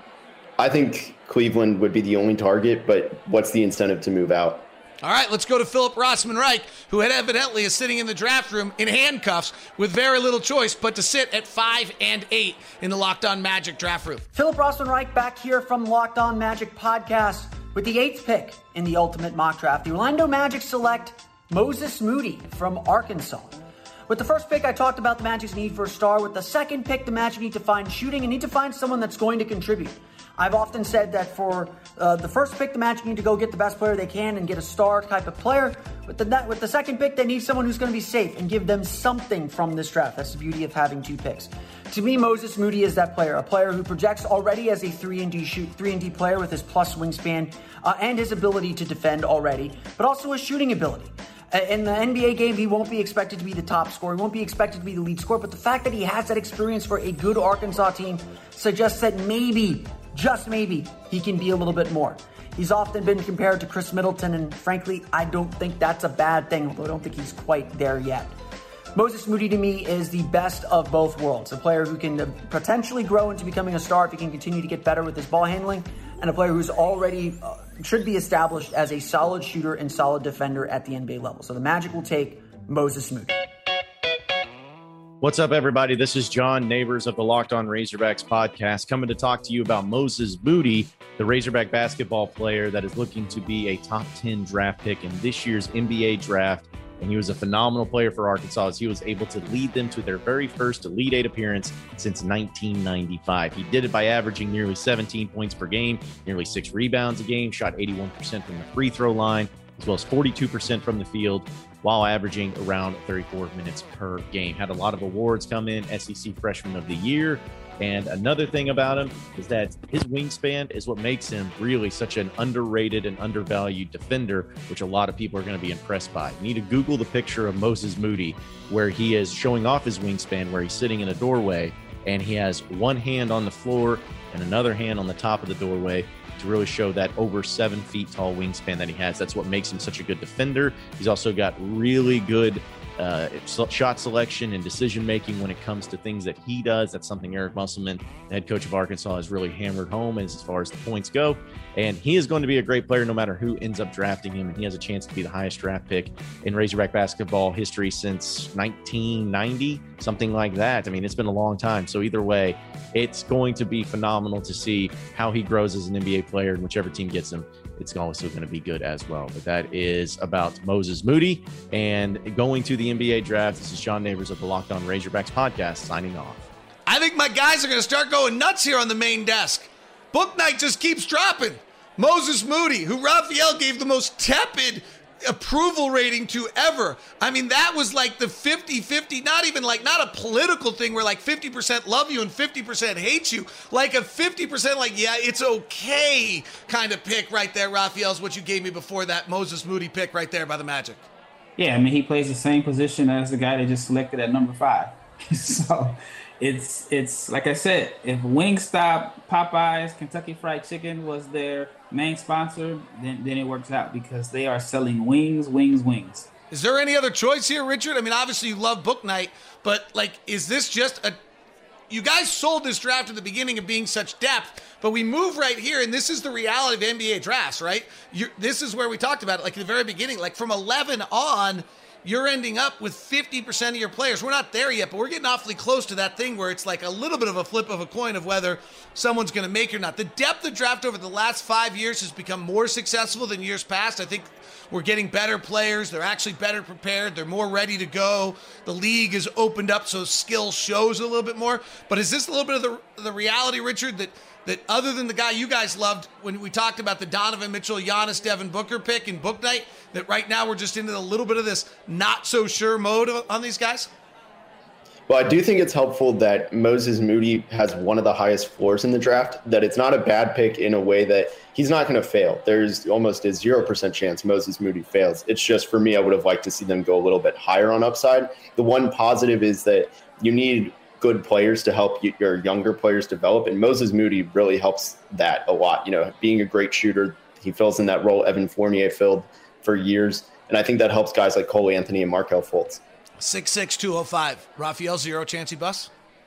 I think Cleveland would be the only target, but what's the incentive to move out? All right, let's go to Philip Rossman-Reich, who had evidently is sitting in the draft room in handcuffs with very little choice but to sit at five and eight in the Locked On Magic draft room. Philip Rossman-Reich back here from Locked On Magic podcast with the eighth pick in the Ultimate Mock Draft. The Orlando Magic select Moses Moody from Arkansas. With the first pick, I talked about the Magic's need for a star. With the second pick, the Magic need to find shooting and need to find someone that's going to contribute. I've often said that for uh, the first pick, the Magic need to go get the best player they can and get a star type of player. With the, with the second pick, they need someone who's going to be safe and give them something from this draft. That's the beauty of having two picks. To me, Moses Moody is that player, a player who projects already as a three and D shoot, three and D player with his plus wingspan uh, and his ability to defend already, but also his shooting ability. In the N B A game, he won't be expected to be the top scorer. He won't be expected to be the lead scorer. But the fact that he has that experience for a good Arkansas team suggests that maybe, just maybe, he can be a little bit more. He's often been compared to Chris Middleton, and frankly, I don't think that's a bad thing, although I don't think he's quite there yet. Moses Moody, to me, is the best of both worlds. A player who can potentially grow into becoming a star if he can continue to get better with his ball handling, and a player who's already uh, should be established as a solid shooter and solid defender at the N B A level. So the Magic will take Moses Moody. What's up, everybody? This is John Neighbors of the Locked On Razorbacks podcast, coming to talk to you about Moses Moody, the Razorback basketball player that is looking to be a top ten draft pick in this year's N B A draft. And he was a phenomenal player for Arkansas as he was able to lead them to their very first Elite Eight appearance since nineteen ninety-five. He did it by averaging nearly seventeen points per game, nearly six rebounds a game, shot eighty-one percent from the free throw line, as well as forty-two percent from the field, while averaging around thirty-four minutes per game. Had a lot of awards come in, S E C Freshman of the Year. And another thing about him is that his wingspan is what makes him really such an underrated and undervalued defender, which a lot of people are going to be impressed by. You need to Google the picture of Moses Moody where he is showing off his wingspan, where he's sitting in a doorway and he has one hand on the floor and another hand on the top of the doorway to really show that over seven feet tall wingspan that he has. That's what makes him such a good defender. He's also got really good Uh, shot selection and decision making when it comes to things that he does. That's something Eric Musselman, the head coach of Arkansas, has really hammered home as, as far as the points go. And he is going to be a great player no matter who ends up drafting him. And he has a chance to be the highest draft pick in Razorback basketball history since nineteen ninety, something like that. I mean, it's been a long time. So either way, it's going to be phenomenal to see how he grows as an N B A player, and whichever team gets him, it's also going to be good as well. But that is about Moses Moody. And going to the N B A draft, this is John Neighbors of the Locked On Razorbacks podcast signing off. I think my guys are going to start going nuts here on the main desk. Bouknight just keeps dropping. Moses Moody, who Raphael gave the most tepid approval rating to ever. I mean, that was like the fifty-fifty, not even like, not a political thing where like fifty percent love you and fifty percent hate you. Like a fifty percent like, yeah, it's okay kind of pick right there, Raphael, is what you gave me before that Moses Moody pick right there by the Magic. Yeah, I mean, he plays the same position as the guy they just selected at number five. So it's, it's like I said, if Wingstop, Popeyes, Kentucky Fried Chicken was their main sponsor, then, then it works out because they are selling wings, wings, wings. Is there any other choice here, Richard? I mean, obviously you love Bouknight, but like, is this just a... You guys sold this draft at the beginning of being such depth, but we move right here, and this is the reality of N B A drafts, right? You're, this is where we talked about it, like at the very beginning, like from eleven on, you're ending up with fifty percent of your players. We're not there yet, but we're getting awfully close to that thing where it's like a little bit of a flip of a coin of whether someone's going to make it or not. The depth of draft over the last five years has become more successful than years past. I think we're getting better players. They're actually better prepared. They're more ready to go. The league is opened up, so skill shows a little bit more. But is this a little bit of the, the reality, Richard, that that other than the guy you guys loved when we talked about the Donovan Mitchell, Giannis, Devin Booker pick in Book Night, that right now we're just into a little bit of this not so sure mode on these guys? Well, I do think it's helpful that Moses Moody has one of the highest floors in the draft, that it's not a bad pick in a way that he's not going to fail. There's almost a zero percent chance Moses Moody fails. It's just, for me, I would have liked to see them go a little bit higher on upside. The one positive is that you need good players to help you, your younger players develop, and Moses Moody really helps that a lot. You know, being a great shooter, he fills in that role Evan Fournier filled for years, and I think that helps guys like Cole Anthony and Markelle Fultz. six six, two oh five. Raphael, zero chance he busts?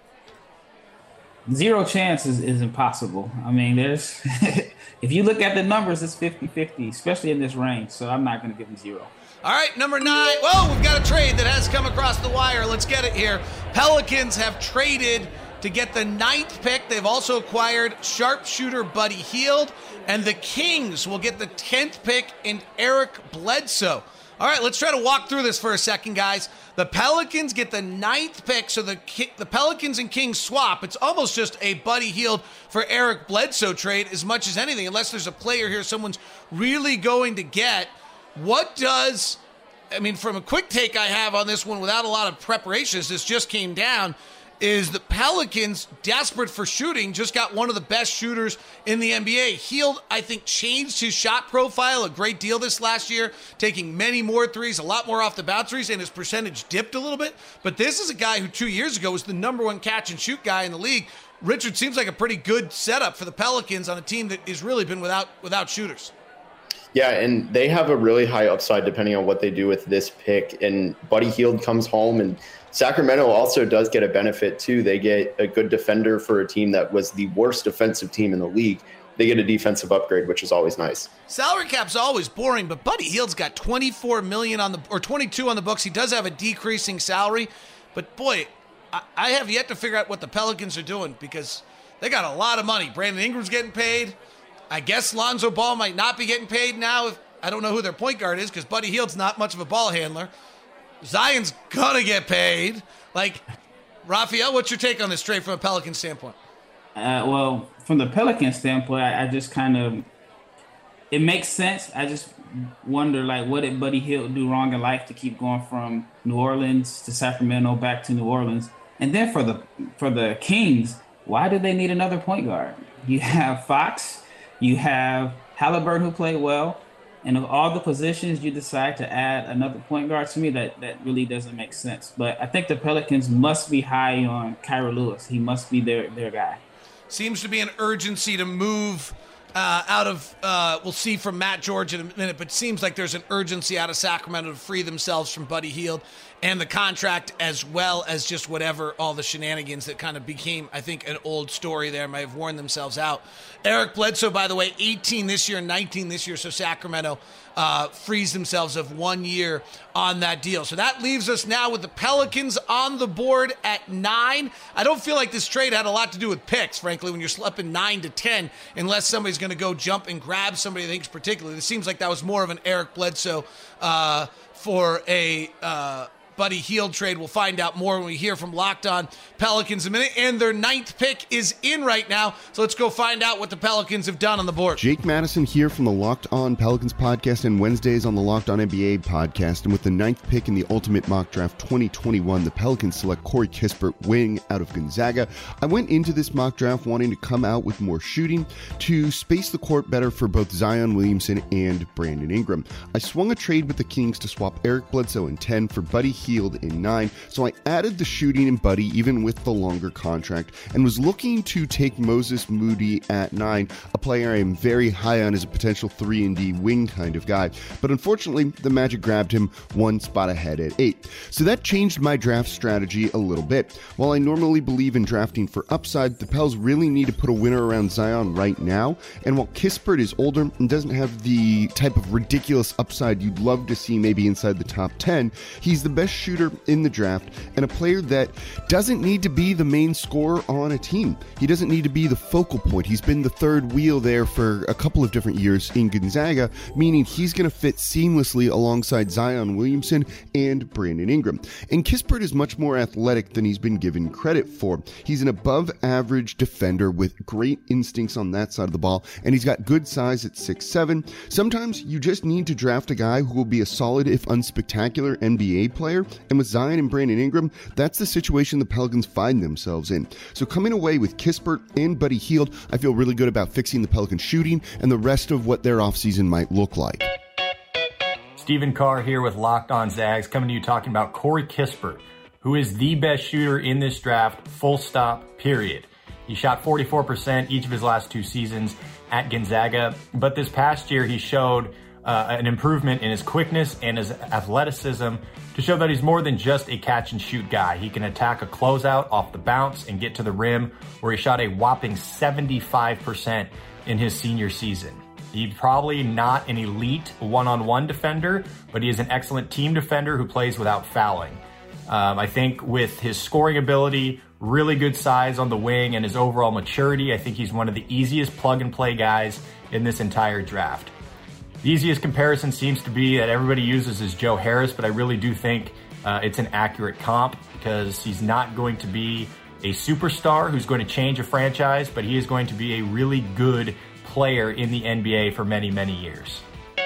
Zero chance is, is impossible. I mean, there's if you look at the numbers, it's fifty-fifty, especially in this range, so I'm not going to give him zero. All right, number nine. Whoa, we've got a trade that has come across the wire. Let's get it here. Pelicans have traded to get the ninth pick. They've also acquired sharpshooter Buddy Hield, and the Kings will get the tenth pick in Eric Bledsoe. All right, let's try to walk through this for a second, guys. The Pelicans get the ninth pick, so the the Pelicans and Kings swap. It's almost just a Buddy Hield for Eric Bledsoe trade as much as anything, unless there's a player here someone's really going to get. What does, I mean, from a quick take I have on this one without a lot of preparations, this just came down, is the Pelicans, desperate for shooting, just got one of the best shooters in the N B A. Hield, I think, changed his shot profile a great deal this last year, taking many more threes, a lot more off the bounce threes, and his percentage dipped a little bit. But this is a guy who two years ago was the number one catch and shoot guy in the league. Richard, seems like a pretty good setup for the Pelicans on a team that has really been without without shooters. Yeah, and they have a really high upside depending on what they do with this pick. And Buddy Hield comes home, and Sacramento also does get a benefit too. They get a good defender for a team that was the worst defensive team in the league. They get a defensive upgrade, which is always nice. Salary cap's always boring, but Buddy Hield's got twenty-four million dollars on the or twenty-two on the books. He does have a decreasing salary, but boy, I, I have yet to figure out what the Pelicans are doing, because they got a lot of money. Brandon Ingram's getting paid. I guess Lonzo Ball might not be getting paid now. If, I don't know who their point guard is, because Buddy Hield's not much of a ball handler. Zion's gonna get paid. Like, Raphael, what's your take on this trade from a Pelican standpoint? Uh, well, from the Pelican standpoint, I, I just kind of, it makes sense. I just wonder, like, what did Buddy Hield do wrong in life to keep going from New Orleans to Sacramento back to New Orleans? And then for the for the Kings, why did they need another point guard? You have Fox. You have Halliburton, who played well, and of all the positions you decide to add another point guard, to me, that, that really doesn't make sense. But I think the Pelicans must be high on Kyra Lewis. He must be their, their guy. Seems to be an urgency to move uh, out of, uh, we'll see from Matt George in a minute, but it seems like there's an urgency out of Sacramento to free themselves from Buddy Hield and the contract, as well as just whatever, all the shenanigans that kind of became, I think, an old story there, might have worn themselves out. Eric Bledsoe, by the way, eighteen this year, nineteen this year, so Sacramento uh, frees themselves of one year on that deal. So that leaves us now with the Pelicans on the board at nine. I don't feel like this trade had a lot to do with picks, frankly, when you're slipping nine to ten, unless somebody's going to go jump and grab somebody they think's particularly. It seems like that was more of an Eric Bledsoe uh, for a uh, Buddy Hield trade. We'll find out more when we hear from Locked On Pelicans in a minute. And their ninth pick is in right now. So let's go find out what the Pelicans have done on the board. Jake Madison here from the Locked On Pelicans podcast and Wednesdays on the Locked On N B A podcast. And with the ninth pick in the Ultimate Mock Draft twenty twenty-one, the Pelicans select Corey Kispert, wing out of Gonzaga. I went into this mock draft wanting to come out with more shooting to space the court better for both Zion Williamson and Brandon Ingram. I swung a trade with the Kings to swap Eric Bledsoe in ten for Buddy Hield in nine, so I added the shooting in Buddy even with the longer contract and was looking to take Moses Moody at nine, a player I am very high on as a potential three and D wing kind of guy, but unfortunately the Magic grabbed him one spot ahead at eight. So that changed my draft strategy a little bit. While I normally believe in drafting for upside, the Pels really need to put a winner around Zion right now, and while Kispert is older and doesn't have the type of ridiculous upside you'd love to see maybe inside the top ten, he's the best shooter in the draft and a player that doesn't need to be the main scorer on a team. He doesn't need to be the focal point. He's been the third wheel there for a couple of different years in Gonzaga, meaning he's going to fit seamlessly alongside Zion Williamson and Brandon Ingram. And Kispert is much more athletic than he's been given credit for. He's an above average defender with great instincts on that side of the ball, and he's got good size at six seven. Sometimes you just need to draft a guy who will be a solid, if unspectacular, N B A player, and with Zion and Brandon Ingram, that's the situation the Pelicans find themselves in. So coming away with Kispert and Buddy Hield, I feel really good about fixing the Pelicans shooting and the rest of what their offseason might look like. Stephen Carr here with Locked On Zags, coming to you talking about Corey Kispert, who is the best shooter in this draft, full stop, period. He shot forty-four percent each of his last two seasons at Gonzaga, but this past year he showed uh, an improvement in his quickness and his athleticism to show that he's more than just a catch and shoot guy. He can attack a closeout off the bounce and get to the rim, where he shot a whopping seventy-five percent in his senior season. He's probably not an elite one-on-one defender, but he is an excellent team defender who plays without fouling. Um, I think with his scoring ability, really good size on the wing, and his overall maturity, I think he's one of the easiest plug-and-play guys in this entire draft. The easiest comparison seems to be that everybody uses is Joe Harris, but I really do think uh, it's an accurate comp because he's not going to be a superstar who's going to change a franchise, but he is going to be a really good player in the N B A for many, many years.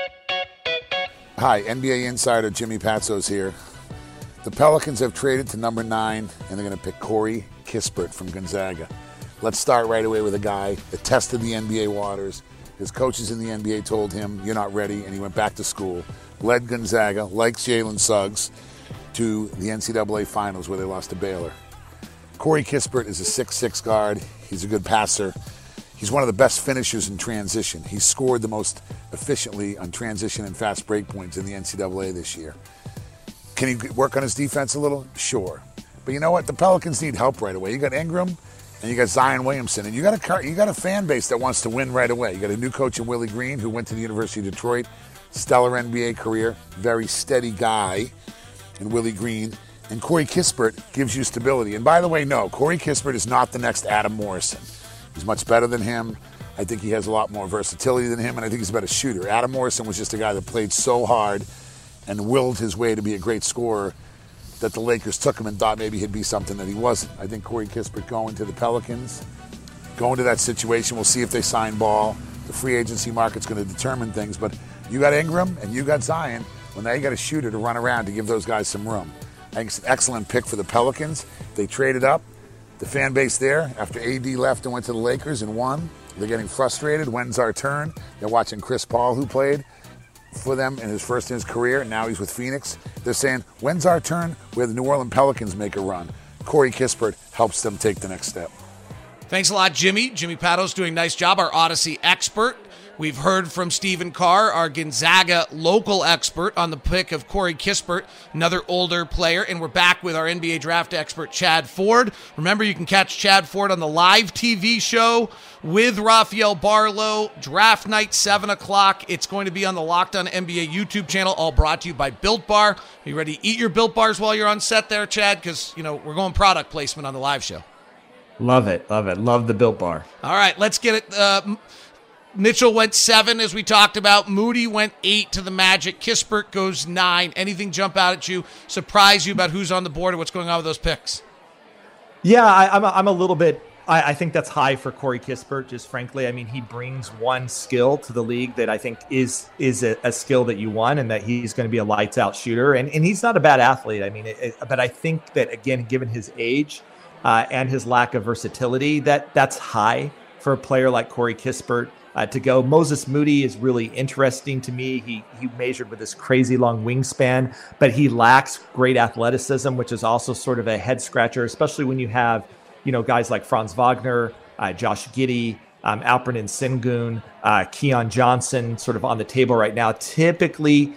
Hi, N B A insider Jimmy Patsos here. The Pelicans have traded to number nine, and they're going to pick Corey Kispert from Gonzaga. Let's start right away with a guy that tested the N B A waters. His coaches in the N B A told him, you're not ready, and he went back to school. Led Gonzaga, like Jalen Suggs, to the N C double A finals where they lost to Baylor. Corey Kispert is a six six guard. He's a good passer. He's one of the best finishers in transition. He scored the most efficiently on transition and fast break points in the N C double A this year. Can he work on his defense a little? Sure. But you know what? The Pelicans need help right away. You got Ingram and you got Zion Williamson, and you got a you got a fan base that wants to win right away. You got a new coach in Willie Green who went to the University of Detroit, stellar N B A career, very steady guy in Willie Green. And Corey Kispert gives you stability. And by the way, no, Corey Kispert is not the next Adam Morrison. He's much better than him. I think he has a lot more versatility than him, and I think he's a better shooter. Adam Morrison was just a guy that played so hard and willed his way to be a great scorer that the Lakers took him and thought maybe he'd be something that he wasn't. I think Corey Kispert going to the Pelicans, going to that situation, we'll see if they sign Ball. The free agency market's going to determine things, but you got Ingram and you got Zion. Well, now you got a shooter to run around to give those guys some room. I think it's an excellent pick for the Pelicans. They traded up. The fan base there, after A D left and went to the Lakers and won, they're getting frustrated. When's our turn? They're watching Chris Paul, who played for them in his first in his career, and now he's with Phoenix. They're saying, when's our turn? Where the New Orleans Pelicans make a run. Corey Kispert helps them take the next step. Thanks a lot, Jimmy. Jimmy Patos doing a nice job, our Odyssey expert. We've heard from Stephen Carr, our Gonzaga local expert, on the pick of Corey Kispert, another older player. And we're back with our N B A draft expert, Chad Ford. Remember, you can catch Chad Ford on the live T V show with Rafael Barlow, draft night, seven o'clock. It's going to be on the Locked On N B A YouTube channel, all brought to you by Built Bar. Are you ready to eat your Built Bars while you're on set there, Chad? Because, you know, we're going product placement on the live show. Love it. Love it. Love the Built Bar. All right, let's get it. Uh, Mitchell went seven, as we talked about. Moody went eight to the Magic. Kispert goes nine. Anything jump out at you, surprise you about who's on the board or what's going on with those picks? Yeah, I, I'm, a, I'm a little bit, I, I think that's high for Corey Kispert, just frankly. I mean, he brings one skill to the league that I think is is a, a skill that you want, and that he's going to be a lights-out shooter. And, and he's not a bad athlete. I mean, it, it, but I think that, again, given his age uh, and his lack of versatility, that that's high for a player like Corey Kispert. Uh, to go. Moses Moody is really interesting to me. He he measured with this crazy long wingspan, but he lacks great athleticism, which is also sort of a head scratcher, especially when you have, you know, guys like Franz Wagner, uh, Josh Giddey, um, Alperen Sengun, uh, Keon Johnson sort of on the table right now. Typically,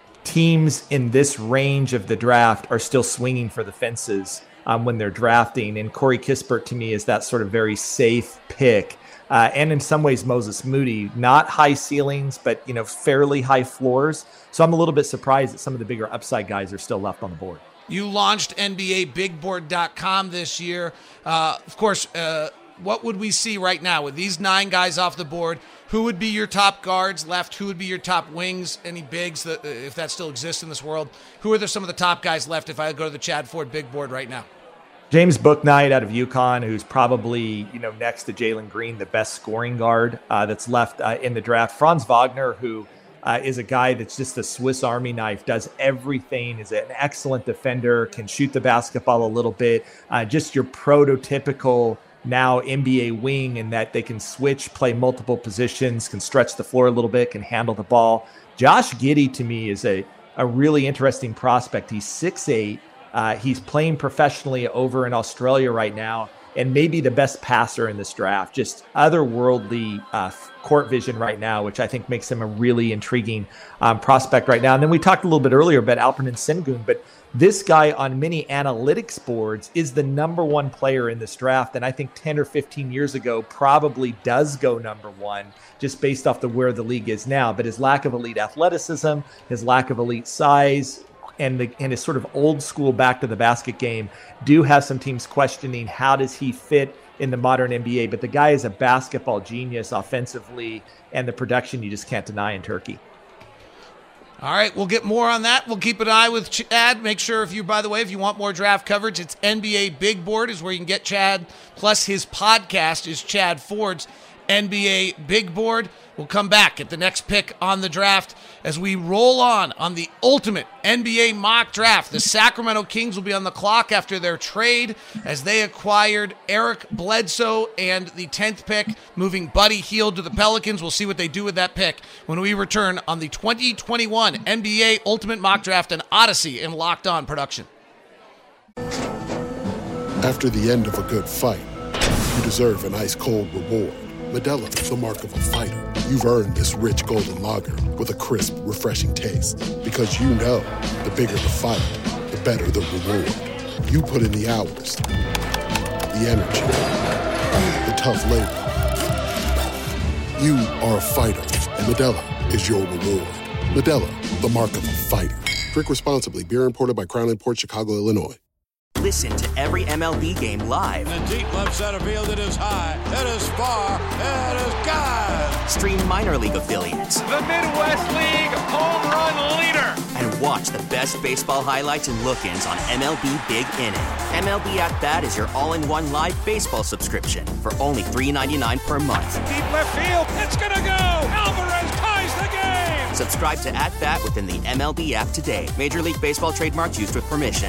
teams in this range of the draft are still swinging for the fences um, when they're drafting, and Corey Kispert to me is that sort of very safe pick. Uh, and in some ways, Moses Moody, not high ceilings, but, you know, fairly high floors. So I'm a little bit surprised that some of the bigger upside guys are still left on the board. You launched N B A big board dot com this year. Uh, of course, uh, what would we see right now with these nine guys off the board? Who would be your top guards left? Who would be your top wings? Any bigs, that, if that still exists in this world? Who are the, some of the top guys left if I go to the Chad Ford big board right now? James Bouknight out of UConn, who's probably, you know, next to Jalen Green, the best scoring guard uh, that's left uh, in the draft. Franz Wagner, who uh, is a guy that's just a Swiss Army knife, does everything, is an excellent defender, can shoot the basketball a little bit. Uh, just your prototypical now N B A wing, in that they can switch, play multiple positions, can stretch the floor a little bit, can handle the ball. Josh Giddey, to me, is a, a really interesting prospect. He's six eight. Uh, he's playing professionally over in Australia right now, and maybe the best passer in this draft. Just otherworldly uh, court vision right now, which I think makes him a really intriguing um, prospect right now. And then we talked a little bit earlier about Alperen Sengun, but this guy on many analytics boards is the number one player in this draft. And I think ten or fifteen years ago probably does go number one, just based off the where the league is now. But his lack of elite athleticism, his lack of elite size, and the and his sort of old school back to the basket game do have some teams questioning how does he fit in the modern N B A. But the guy is a basketball genius offensively, and the production you just can't deny in Turkey. All right, we'll get more on that. We'll keep an eye with Chad. Make sure if you, by the way, if you want more draft coverage, it's N B A Big Board is where you can get Chad. Plus his podcast is Chad Ford's N B A Big Board. We'll come back at the next pick on the draft as we roll on on the ultimate N B A mock draft. The Sacramento Kings will be on the clock after their trade as they acquired Eric Bledsoe and the tenth pick, moving Buddy Hield to the Pelicans. We'll see what they do with that pick when we return on the twenty twenty-one N B A Ultimate Mock Draft and Odyssey in Locked On production. After the end of a good fight, you deserve an ice-cold reward. Modelo, the mark of a fighter. You've earned this rich golden lager with a crisp, refreshing taste. Because you know, the bigger the fight, the better the reward. You put in the hours, the energy, the tough labor. You are a fighter, and Modelo is your reward. Modelo, the mark of a fighter. Drink responsibly. Beer imported by Crown Imports, Chicago, Illinois. Listen to every M L B game live. In the deep left center field, it is high, it is far, it is gone. Stream minor league affiliates. The Midwest League home run leader. And watch the best baseball highlights and look-ins on M L B Big Inning. M L B At Bat is your all-in-one live baseball subscription for only three dollars and ninety-nine cents per month. Deep left field, it's gonna go. Alvarez ties the game. Subscribe to At Bat within the M L B app today. Major League Baseball trademarks used with permission.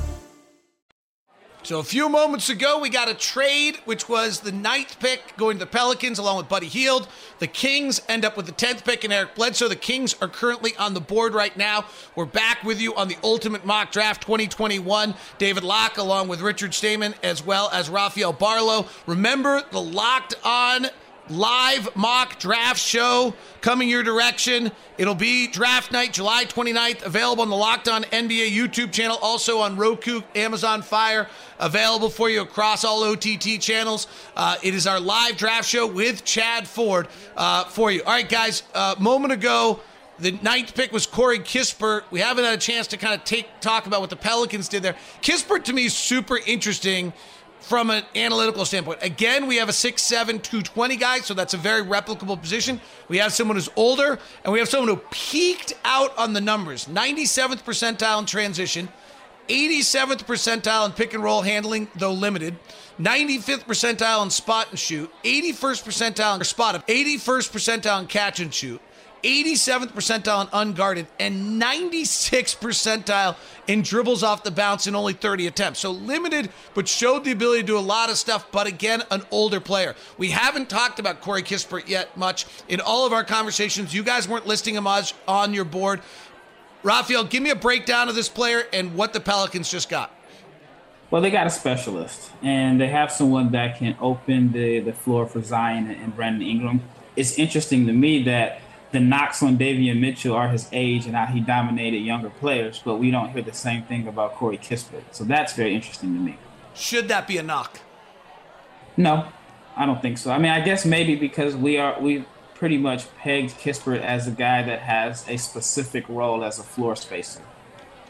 So a few moments ago, we got a trade, which was the ninth pick going to the Pelicans along with Buddy Hield. The Kings end up with the tenth pick in Eric Bledsoe. The Kings are currently on the board right now. We're back with you on the Ultimate Mock Draft twenty twenty-one. David Locke along with Richard Stamen as well as Rafael Barlow. Remember the Locked On live mock draft show coming your direction. It'll be draft night, July twenty-ninth, available on the Locked On N B A YouTube channel, also on Roku, Amazon Fire, available for you across all O T T channels. Uh, it is our live draft show with Chad Ford uh, for you. All right, guys, a uh, moment ago, the ninth pick was Corey Kispert. We haven't had a chance to kind of take talk about what the Pelicans did there. Kispert, to me, is super interesting from an analytical standpoint. Again, we have a six seven, two twenty guy, so that's a very replicable position. We have someone who's older, and we have someone who peaked out on the numbers. ninety-seventh percentile in transition, eighty-seventh percentile in pick and roll handling, though limited, ninety-fifth percentile in spot and shoot, eighty-first percentile in spot, eighty-first percentile in catch and shoot, eighty-seventh percentile in unguarded, and ninety-sixth percentile in dribbles off the bounce in only thirty attempts. So limited, but showed the ability to do a lot of stuff, but again, an older player. We haven't talked about Corey Kispert yet much in all of our conversations. You guys weren't listing him as on your board. Rafael, give me a breakdown of this player and what the Pelicans just got. Well, they got a specialist, and they have someone that can open the, the floor for Zion and Brandon Ingram. It's interesting to me that the knocks on Davion Mitchell are his age and how he dominated younger players, but we don't hear the same thing about Corey Kispert. So that's very interesting to me. Should that be a knock? No, I don't think so. I mean, I guess maybe because we are we pretty much pegged Kispert as a guy that has a specific role as a floor spacer.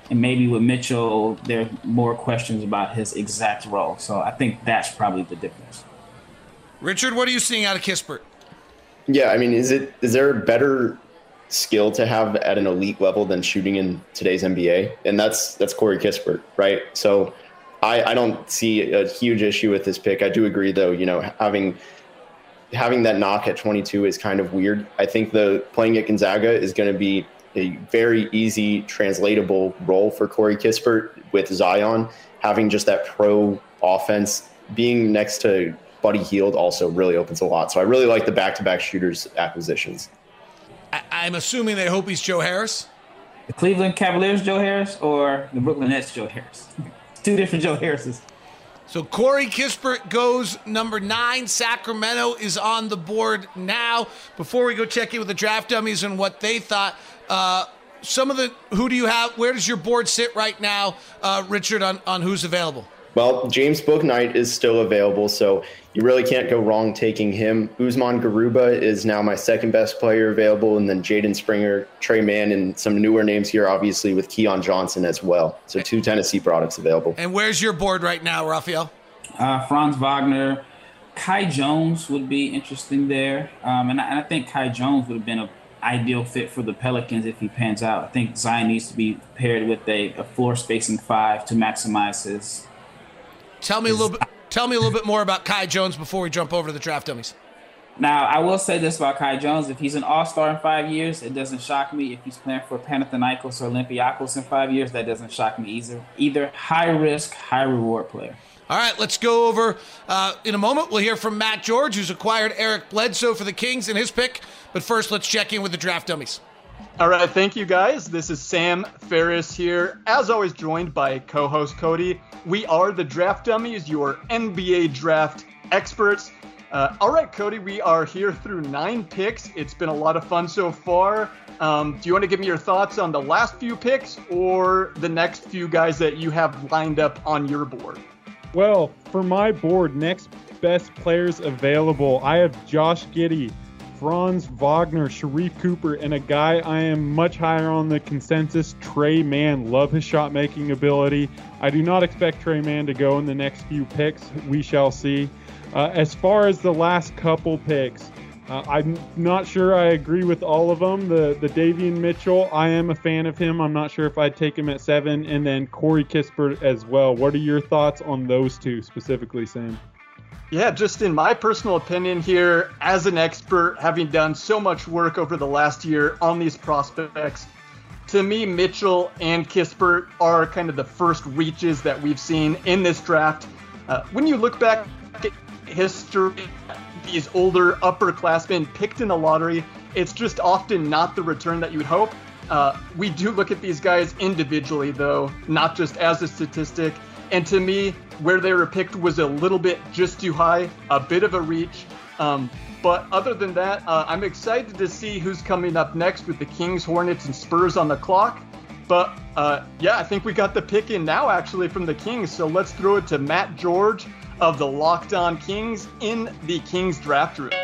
And maybe with Mitchell, there are more questions about his exact role. So I think that's probably the difference. Richard, what are you seeing out of Kispert? Yeah, I mean, is it is there a better skill to have at an elite level than shooting in today's N B A? And that's that's Corey Kispert, right? So I, I don't see a huge issue with this pick. I do agree, though, you know, having having that knock at twenty-two is kind of weird. I think the playing at Gonzaga is going to be a very easy translatable role for Corey Kispert with Zion. Having just that pro offense, being next to Buddy Hield also really opens a lot. So I really like the back-to-back shooters acquisitions. I- I'm assuming they hope he's Joe Harris. The Cleveland Cavaliers Joe Harris or the Brooklyn Nets Joe Harris? Two different Joe Harrises. So Corey Kispert goes number nine. Sacramento is on the board now. Before we go check in with the draft dummies and what they thought, uh, some of the, who do you have? Where does your board sit right now, uh, Richard, on, on who's available? Well, James Bouknight is still available, so you really can't go wrong taking him. Usman Garuba is now my second best player available, and then Jaden Springer, Trey Mann, and some newer names here, obviously, with Keon Johnson as well. So two Tennessee products available. And where's your board right now, Raphael? Uh, Franz Wagner. Kai Jones would be interesting there. Um, and, I, and I think Kai Jones would have been an ideal fit for the Pelicans if he pans out. I think Zion needs to be paired with a, a floor spacing five to maximize his... Tell me a little bit. Tell me a little bit more about Kai Jones before we jump over to the draft dummies. Now, I will say this about Kai Jones: if he's an All-Star in five years, it doesn't shock me. If he's playing for Panathinaikos or Olympiacos in five years, that doesn't shock me either. Either high risk, high reward player. All right, let's go over uh, in a moment. We'll hear from Matt George, who's acquired Eric Bledsoe for the Kings in his pick. But first, let's check in with the draft dummies. All right, thank you guys. This is Sam Ferris here, as always joined by co-host Cody. We are the Draft Dummies, your N B A draft experts. Uh, all right, Cody, we are here through nine picks. It's been a lot of fun so far. Um, do you want to give me your thoughts on the last few picks or the next few guys that you have lined up on your board? Well, for my board, next best players available, I have Josh Giddey, Franz Wagner, Sharif Cooper, and a guy I am much higher on the consensus, Trey Mann. Love his shot-making ability. I do not expect Trey Mann to go in the next few picks. We shall see. Uh, as far as the last couple picks, uh, I'm not sure I agree with all of them. The, the Davion Mitchell, I am a fan of him. I'm not sure if I'd take him at seven. And then Corey Kispert as well. What are your thoughts on those two specifically, Sam? Yeah, just in my personal opinion here, as an expert, having done so much work over the last year on these prospects, to me, Mitchell and Kispert are kind of the first reaches that we've seen in this draft. Uh, when you look back at history, these older upperclassmen picked in the lottery, it's just often not the return that you would hope. Uh, we do look at these guys individually, though, not just as a statistic. And to me, where they were picked was a little bit just too high, a bit of a reach. Um, but other than that, uh, I'm excited to see who's coming up next with the Kings, Hornets, and Spurs on the clock. But uh, yeah, I think we got the pick in now, actually, from the Kings. So let's throw it to Matt George of the Locked On Kings in the Kings draft room.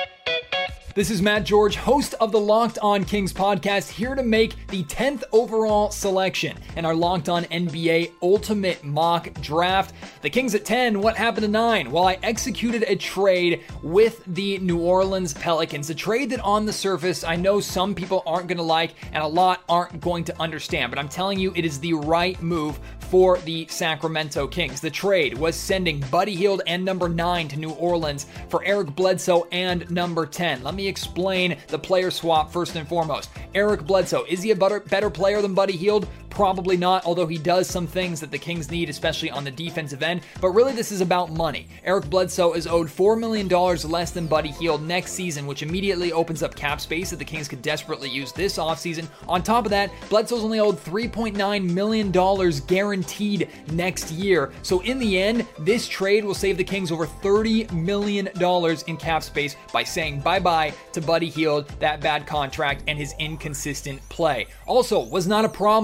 This is Matt George, host of the Locked On Kings podcast, here to make the tenth overall selection in our Locked On N B A Ultimate Mock Draft. The Kings at ten, what happened to nine? Well, I executed a trade with the New Orleans Pelicans, a trade that on the surface I know some people aren't going to like and a lot aren't going to understand, but I'm telling you it is the right move for the Sacramento Kings. The trade was sending Buddy Hield and number nine to New Orleans for Eric Bledsoe and number ten. Let me explain the player swap first and foremost. Eric Bledsoe, is he a better, better player than Buddy Hield? Probably not, although he does some things that the Kings need, especially on the defensive end. But really, this is about money. Eric Bledsoe is owed four million dollars less than Buddy Hield next season, which immediately opens up cap space that the Kings could desperately use this offseason. On top of that, Bledsoe's only owed three point nine million dollars guaranteed next year. So in the end, this trade will save the Kings over thirty million dollars in cap space by saying bye-bye to Buddy Hield, that bad contract, and his inconsistent play. Also, was not a problem flipping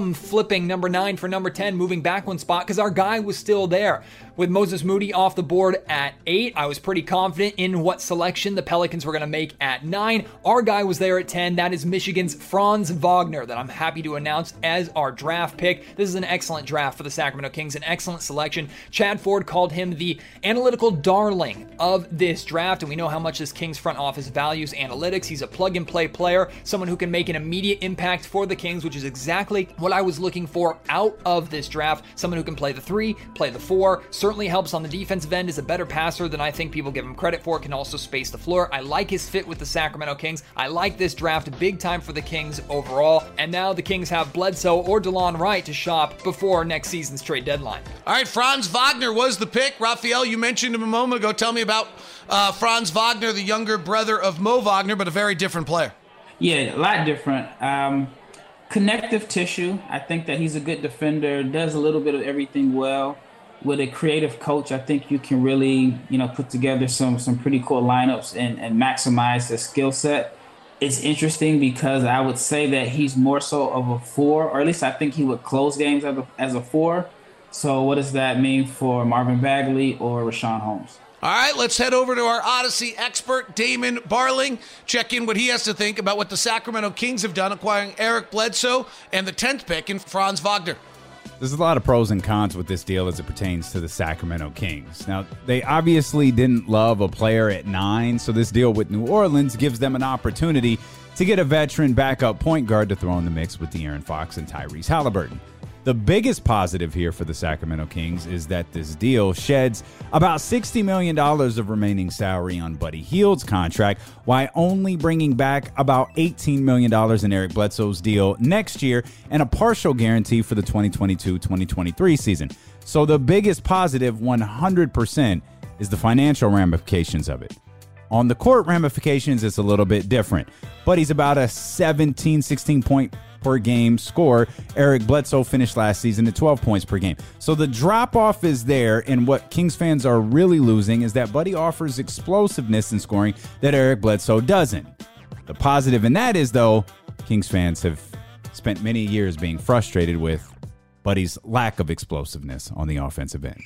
flipping number nine for number ten, moving back one spot because our guy was still there. With Moses Moody off the board at eight, I was pretty confident in what selection the Pelicans were going to make at nine. Our guy was there at ten. That is Michigan's Franz Wagner that I'm happy to announce as our draft pick. This is an excellent draft for the Sacramento Kings, an excellent selection. Chad Ford called him the analytical darling of this draft, and we know how much this Kings front office values analytics. He's a plug-and-play player, someone who can make an immediate impact for the Kings, which is exactly what I was looking for out of this draft. Someone who can play the three, play the four, certainly helps on the defensive end, is a better passer than I think people give him credit for, can also space the floor. I like his fit with the Sacramento Kings. I like this draft big time for the Kings overall, and now the Kings have Bledsoe or DeLon Wright to shop before next season's trade deadline. All right, Franz Wagner was the pick. Raphael, you mentioned him a moment ago. Tell me about uh, Franz Wagner, the younger brother of Mo Wagner, but a very different player. Yeah, a lot different. Um, connective tissue. I think that he's a good defender, does a little bit of everything well. With a creative coach, I think you can really, you know, put together some some pretty cool lineups and, and maximize the skill set. It's interesting because I would say that he's more so of a four, or at least I think he would close games as a, as a four. So what does that mean for Marvin Bagley or Richaun Holmes? All right, let's head over to our Odyssey expert, Damon Barling. Check in what he has to think about what the Sacramento Kings have done, acquiring Eric Bledsoe and the tenth pick in Franz Wagner. There's a lot of pros and cons with this deal as it pertains to the Sacramento Kings. Now, they obviously didn't love a player at nine, so this deal with New Orleans gives them an opportunity to get a veteran backup point guard to throw in the mix with De'Aaron Fox and Tyrese Halliburton. The biggest positive here for the Sacramento Kings is that this deal sheds about sixty million dollars of remaining salary on Buddy Hield's contract, while only bringing back about eighteen million dollars in Eric Bledsoe's deal next year and a partial guarantee for the twenty twenty-two twenty twenty-three season. So the biggest positive, one hundred percent, is the financial ramifications of it. On the court ramifications, it's a little bit different. Buddy's about a seventeen, sixteen point per game score. Eric Bledsoe finished last season at twelve points per game. So the drop-off is there, and what Kings fans are really losing is that Buddy offers explosiveness in scoring that Eric Bledsoe doesn't. The positive in that is, though, Kings fans have spent many years being frustrated with Buddy's lack of explosiveness on the offensive end.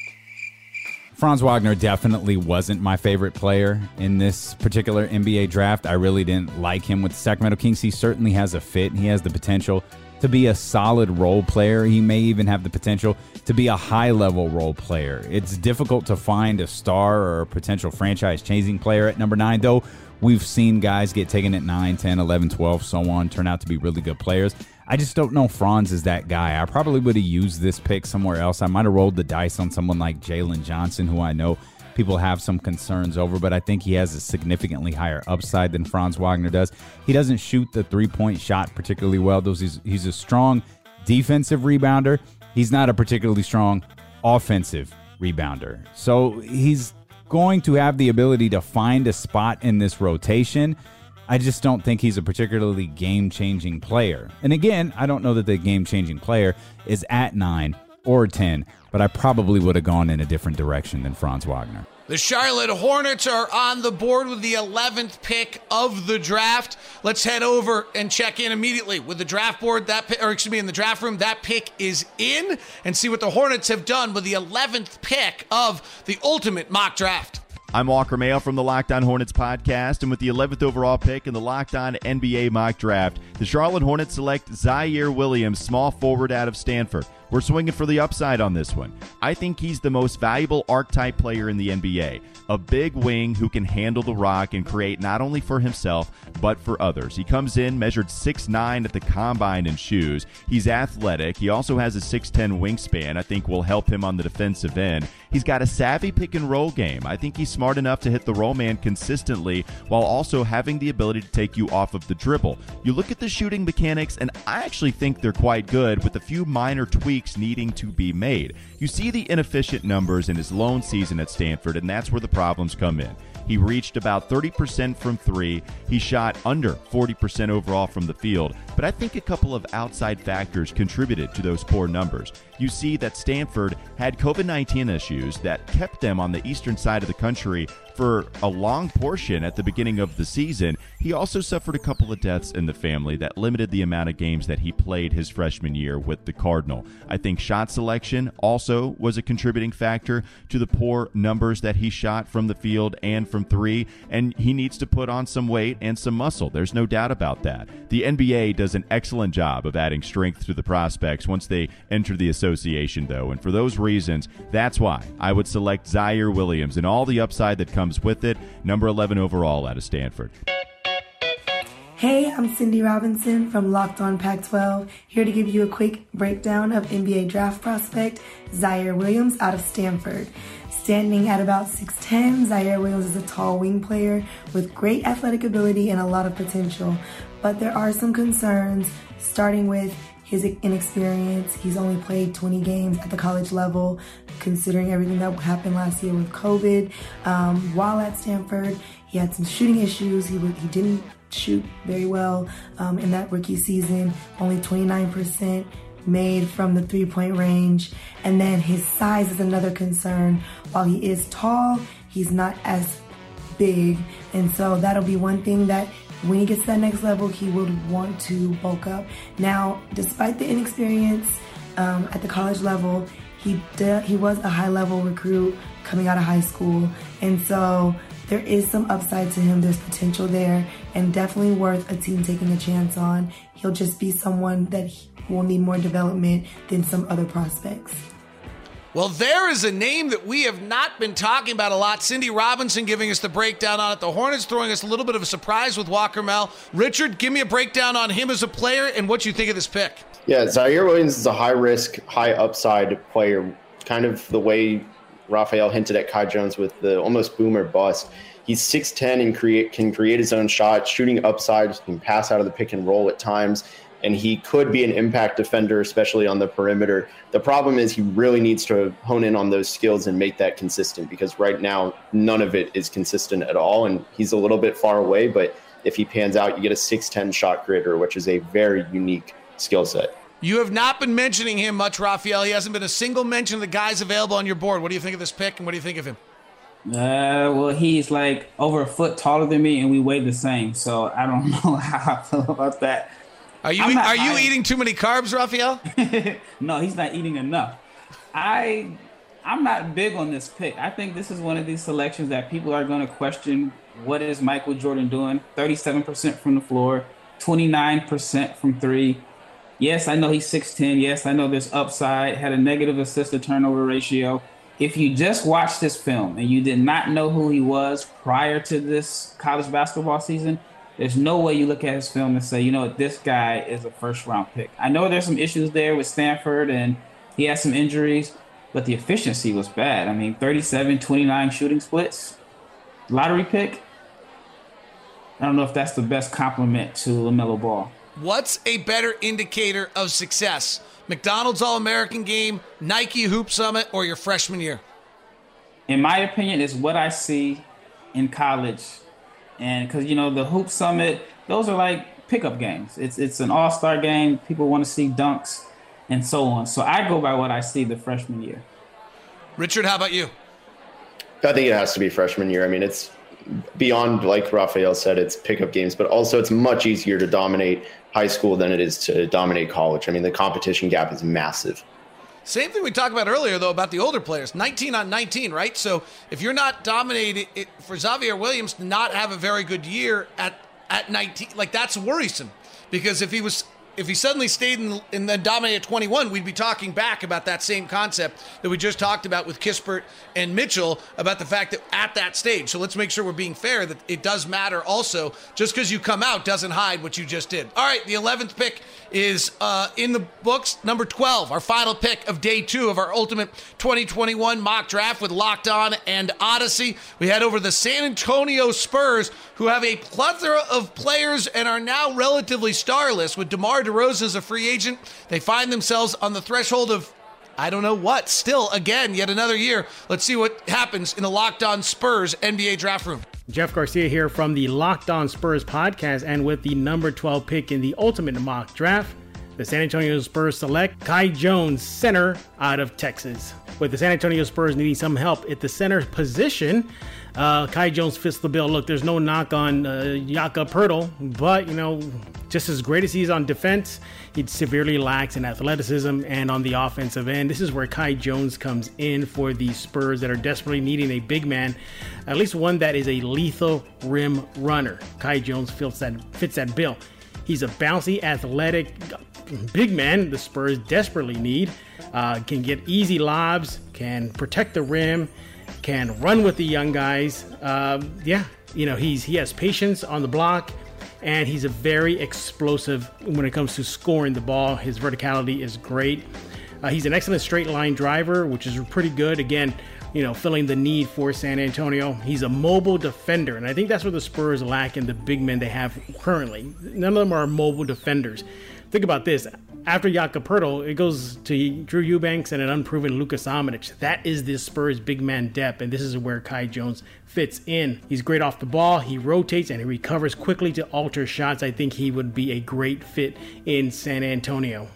Franz Wagner definitely wasn't my favorite player in this particular N B A draft. I really didn't like him with the Sacramento Kings. He certainly has a fit. He has the potential to be a solid role player. He may even have the potential to be a high-level role player. It's difficult to find a star or a potential franchise-changing player at number nine, though. We've seen guys get taken at nine, ten, eleven, twelve, so on, turn out to be really good players. I just don't know Franz is that guy. I probably would have used this pick somewhere else. I might have rolled the dice on someone like Jalen Johnson, who I know people have some concerns over, but I think he has a significantly higher upside than Franz Wagner does. He doesn't shoot the three-point shot particularly well. Those he's, he's a strong defensive rebounder. He's not a particularly strong offensive rebounder. So he's going to have the ability to find a spot in this rotation. I just don't think he's a particularly game-changing player. And again, I don't know that the game-changing player is at nine or ten, but I probably would have gone in a different direction than Franz Wagner. The Charlotte Hornets are on the board with the eleventh pick of the draft. Let's head over and check in immediately with the draft board. That pick, or excuse me, in the draft room, that pick is in, and see what the Hornets have done with the eleventh pick of the Ultimate Mock Draft. I'm Walker Mayo from the Locked On Hornets podcast, and with the eleventh overall pick in the Locked On N B A mock draft, the Charlotte Hornets select Zaire Williams, small forward out of Stanford. We're swinging for the upside on this one. I think he's the most valuable archetype player in the N B A, a big wing who can handle the rock and create not only for himself, but for others. He comes in, measured six nine at the combine in shoes. He's athletic. He also has a six ten wingspan, I think will help him on the defensive end. He's got a savvy pick and roll game. I think he's smart enough to hit the roll man consistently while also having the ability to take you off of the dribble. You look at the shooting mechanics, and I actually think they're quite good with a few minor tweaks needing to be made. You see the inefficient numbers in his lone season at Stanford, and that's where the problems come in. He reached about thirty percent from three. He shot under forty percent overall from the field, but I think a couple of outside factors contributed to those poor numbers. You see that Stanford had covid nineteen issues that kept them on the eastern side of the country for a long portion at the beginning of the season, he also suffered a couple of deaths in the family that limited the amount of games that he played his freshman year with the Cardinal. I think shot selection also was a contributing factor to the poor numbers that he shot from the field and from three, and he needs to put on some weight and some muscle. There's no doubt about that. The N B A does an excellent job of adding strength to the prospects once they enter the association, though, and for those reasons, that's why I would select Zaire Williams and all the upside that comes with it, number eleven overall out of Stanford. Hey, I'm Cindy Robinson from Locked On Pac twelve, here to give you a quick breakdown of N B A draft prospect Zaire Williams out of Stanford. Standing at about six ten, Zaire Williams is a tall wing player with great athletic ability and a lot of potential, but there are some concerns, starting with his inexperience. He's only played twenty games at the college level, considering everything that happened last year with COVID. Um, while at Stanford, he had some shooting issues. He, he didn't shoot very well um, in that rookie season, only twenty-nine percent made from the three-point range. And then his size is another concern. While he is tall, he's not as big. And so that'll be one thing that when he gets to that next level, he would want to bulk up. Now, despite the inexperience um, at the college level, he de- he was a high-level recruit coming out of high school. And so there is some upside to him. There's potential there, and definitely worth a team taking a chance on. He'll just be someone that he will need more development than some other prospects. Well, there is a name that we have not been talking about a lot. Cindy Robinson giving us the breakdown on it. The Hornets throwing us a little bit of a surprise with Walker Mel. Richard, give me a breakdown on him as a player and what you think of this pick. Yeah, Zaire Williams is a high-risk, high-upside player, kind of the way Raphael hinted at Kai Jones with the almost boom or bust. He's six ten and create can create his own shot, shooting upside, can pass out of the pick and roll at times, and he could be an impact defender, especially on the perimeter. The problem is he really needs to hone in on those skills and make that consistent, because right now none of it is consistent at all, and he's a little bit far away, but if he pans out, you get a six ten shot creator, which is a very unique skill set. You have not been mentioning him much, Raphael. He hasn't been a single mention of the guys available on your board. What do you think of this pick, and what do you think of him? Uh, well, he's like over a foot taller than me, and we weigh the same, so I don't know how I feel about that. Are you not, are you I, eating too many carbs, Raphael? No, he's not eating enough. I I'm not big on this pick. I think this is one of these selections that people are going to question. What is Michael Jordan doing? thirty-seven percent from the floor, twenty-nine percent from three. Yes, I know he's six ten. Yes, I know there's upside. Had a negative assist to turnover ratio. If you just watched this film and you did not know who he was prior to this college basketball season, there's no way you look at his film and say, you know what, this guy is a first-round pick. I know there's some issues there with Stanford, and he had some injuries, but the efficiency was bad. I mean, thirty-seven twenty-nine shooting splits, lottery pick. I don't know if that's the best compliment to LaMelo Ball. What's a better indicator of success? McDonald's All-American game, Nike Hoop Summit, or your freshman year? In my opinion, it's what I see in college. And because, you know, the Hoop Summit, those are like pickup games. It's it's an all-star game. People want to see dunks and so on. So I go by what I see the freshman year. Richard, how about you? I think it has to be freshman year. I mean, it's beyond, like Raphael said, it's pickup games, but also it's much easier to dominate high school than it is to dominate college. I mean, the competition gap is massive. Same thing we talked about earlier, though, about the older players. nineteen on nineteen, right? So if you're not dominating, it, for Xavier Williams to not have a very good year at, at nineteen, like that's worrisome. Because if he was... If he suddenly stayed in, and then dominated twenty-one, we'd be talking back about that same concept that we just talked about with Kispert and Mitchell about the fact that at that stage. So let's make sure we're being fair that it does matter also. Just because you come out doesn't hide what you just did. All right, the eleventh pick is uh, in the books, number twelve, our final pick of day two of our Ultimate twenty twenty-one mock draft with Locked On and Odyssey. We head over to the San Antonio Spurs, who have a plethora of players and are now relatively starless with DeMar DeRozan as a free agent. They find themselves on the threshold of, I don't know what, still, again, yet another year. Let's see what happens in the Locked On Spurs N B A draft room. Jeff Garcia here from the Locked On Spurs podcast, and with the number twelve pick in the Ultimate mock draft, the San Antonio Spurs select Kai Jones, center out of Texas. with the San Antonio Spurs needing some help at the center position, uh, Kai Jones fits the bill. Look, there's no knock on uh, Jakob Poeltl, but, you know, just as great as he is on defense, he severely lacks in athleticism and on the offensive end. This is where Kai Jones comes in for the Spurs that are desperately needing a big man, at least one that is a lethal rim runner. Kai Jones fits that, fits that bill. He's a bouncy, athletic big man the Spurs desperately need. Uh, can get easy lobs, can protect the rim, can run with the young guys. Um, yeah, you know, he's he has patience on the block, and he's a very explosive when it comes to scoring the ball. His verticality is great. Uh, he's an excellent straight line driver, which is pretty good. Again, you know, filling the need for San Antonio. He's a mobile defender, and I think that's what the Spurs lack in the big men they have currently. None of them are mobile defenders. Think about this. After Jakob Poeltl, it goes to Drew Eubanks and an unproven Luka Samanic. That is the Spurs big man depth, and this is where Kai Jones fits in. He's great off the ball. He rotates and he recovers quickly to alter shots. I think he would be a great fit in San Antonio.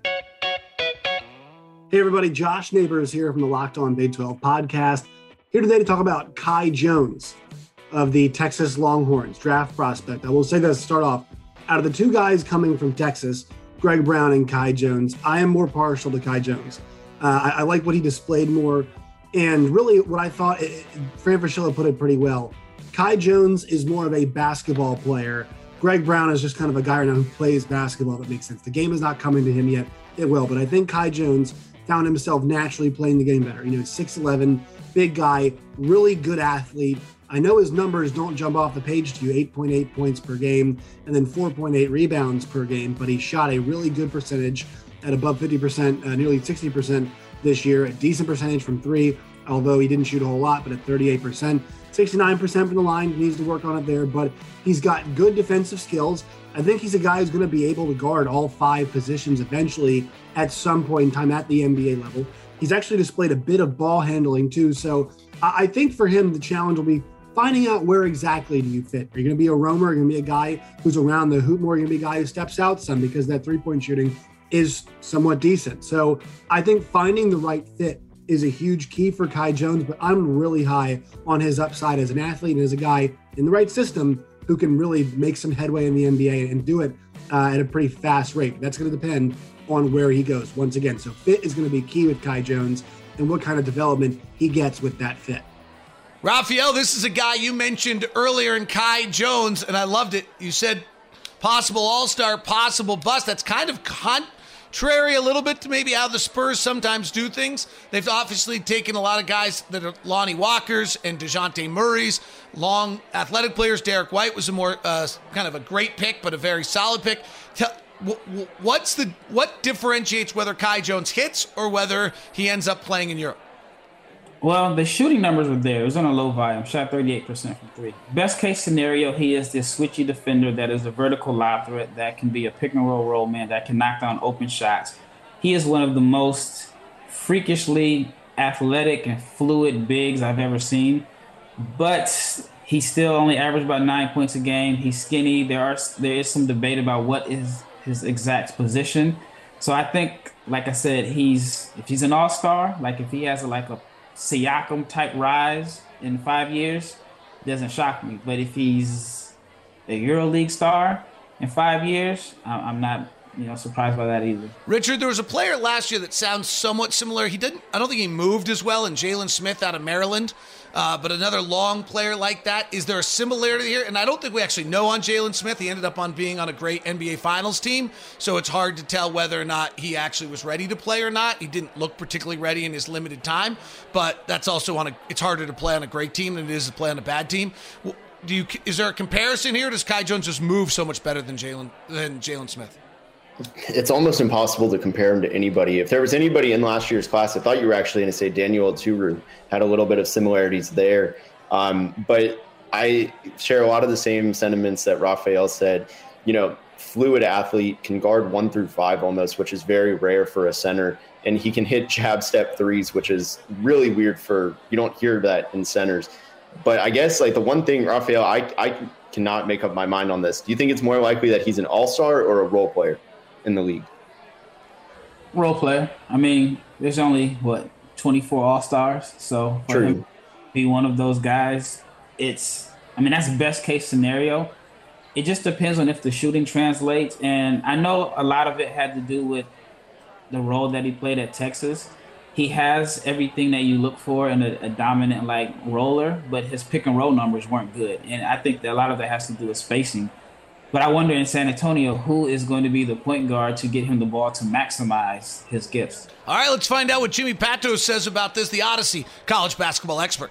Hey everybody, Josh Neighbors here from the Locked On Big twelve podcast. Here today to talk about Kai Jones of the Texas Longhorns, draft prospect. I will say this to start off. Out of the two guys coming from Texas, Greg Brown and Kai Jones, I am more partial to Kai Jones. Uh, I, I like what he displayed more. And really what I thought, it, Fran Fraschilla put it pretty well. Kai Jones is more of a basketball player. Greg Brown is just kind of a guy right now who plays basketball. That makes sense. The game is not coming to him yet. It will. But I think Kai Jones found himself naturally playing the game better. You know, six eleven, big guy, really good athlete. I know his numbers don't jump off the page to you, eight point eight points per game and then four point eight rebounds per game, but he shot a really good percentage at above fifty percent, uh, nearly sixty percent this year, a decent percentage from three, although he didn't shoot a whole lot, but at thirty-eight percent, sixty-nine percent from the line, he needs to work on it there, but he's got good defensive skills. I think he's a guy who's going to be able to guard all five positions eventually at some point in time at the N B A level. He's actually displayed a bit of ball handling too, so I think for him the challenge will be finding out where exactly do you fit. Are you going to be a roamer? Are you going to be a guy who's around the hoop more? Are you going to be a guy who steps out some because that three-point shooting is somewhat decent? So I think finding the right fit is a huge key for Kai Jones, but I'm really high on his upside as an athlete and as a guy in the right system who can really make some headway in the N B A and do it uh, at a pretty fast rate. That's going to depend on where he goes once again. So fit is going to be key with Kai Jones and what kind of development he gets with that fit. Raphael, this is a guy you mentioned earlier in Kai Jones, and I loved it. You said possible all-star, possible bust. That's kind of contrary a little bit to maybe how the Spurs sometimes do things. They've obviously taken a lot of guys that are Lonnie Walkers and DeJounte Murray's, long athletic players. Derek White was a more uh, kind of a great pick, but a very solid pick. Tell, what's the what differentiates whether Kai Jones hits or whether he ends up playing in Europe? Well, the shooting numbers were there. It was on a low volume, shot thirty-eight percent from three. Best case scenario, he is this switchy defender that is a vertical lob threat that can be a pick and roll roll man that can knock down open shots. He is one of the most freakishly athletic and fluid bigs I've ever seen, but he still only averaged about nine points a game. He's skinny. There are there is some debate about what is his exact position. So I think, like I said, he's if he's an all-star, like if he has a, like a Siakam type rise in five years, doesn't shock me. But if he's a EuroLeague star in five years, I'm not, you know, surprised by that either. Richard, there was a player last year that sounds somewhat similar. He didn't, I don't think he moved as well in Jalen Smith out of Maryland, uh, but another long player like that. Is there a similarity here? And I don't think we actually know on Jalen Smith. He ended up on being on a great N B A Finals team, so it's hard to tell whether or not he actually was ready to play or not. He didn't look particularly ready in his limited time, but that's also on a, it's harder to play on a great team than it is to play on a bad team. Do you, is there a comparison here? Does Kai Jones just move so much better than Jalen than Jalen Smith? It's almost impossible to compare him to anybody. If there was anybody in last year's class, I thought you were actually going to say Daniel Oturu had a little bit of similarities there. Um, but I share a lot of the same sentiments that Raphael said. You know, fluid athlete, can guard one through five almost, which is very rare for a center. And he can hit jab step threes, which is really weird for, you don't hear that in centers. But I guess like the one thing, Raphael, I, I cannot make up my mind on this. Do you think it's more likely that he's an all-star or a role player in the league? Role player. I mean, there's only, what, twenty-four All-Stars. So for True. him to be one of those guys, it's, I mean, that's best case scenario. It just depends on if the shooting translates. And I know a lot of it had to do with the role that he played at Texas. He has everything that you look for in a, a dominant like roller, but his pick and roll numbers weren't good. And I think that a lot of that has to do with spacing. But I wonder in San Antonio, who is going to be the point guard to get him the ball to maximize his gifts? All right, let's find out what Jimmy Patos says about this, the Odyssey college basketball expert.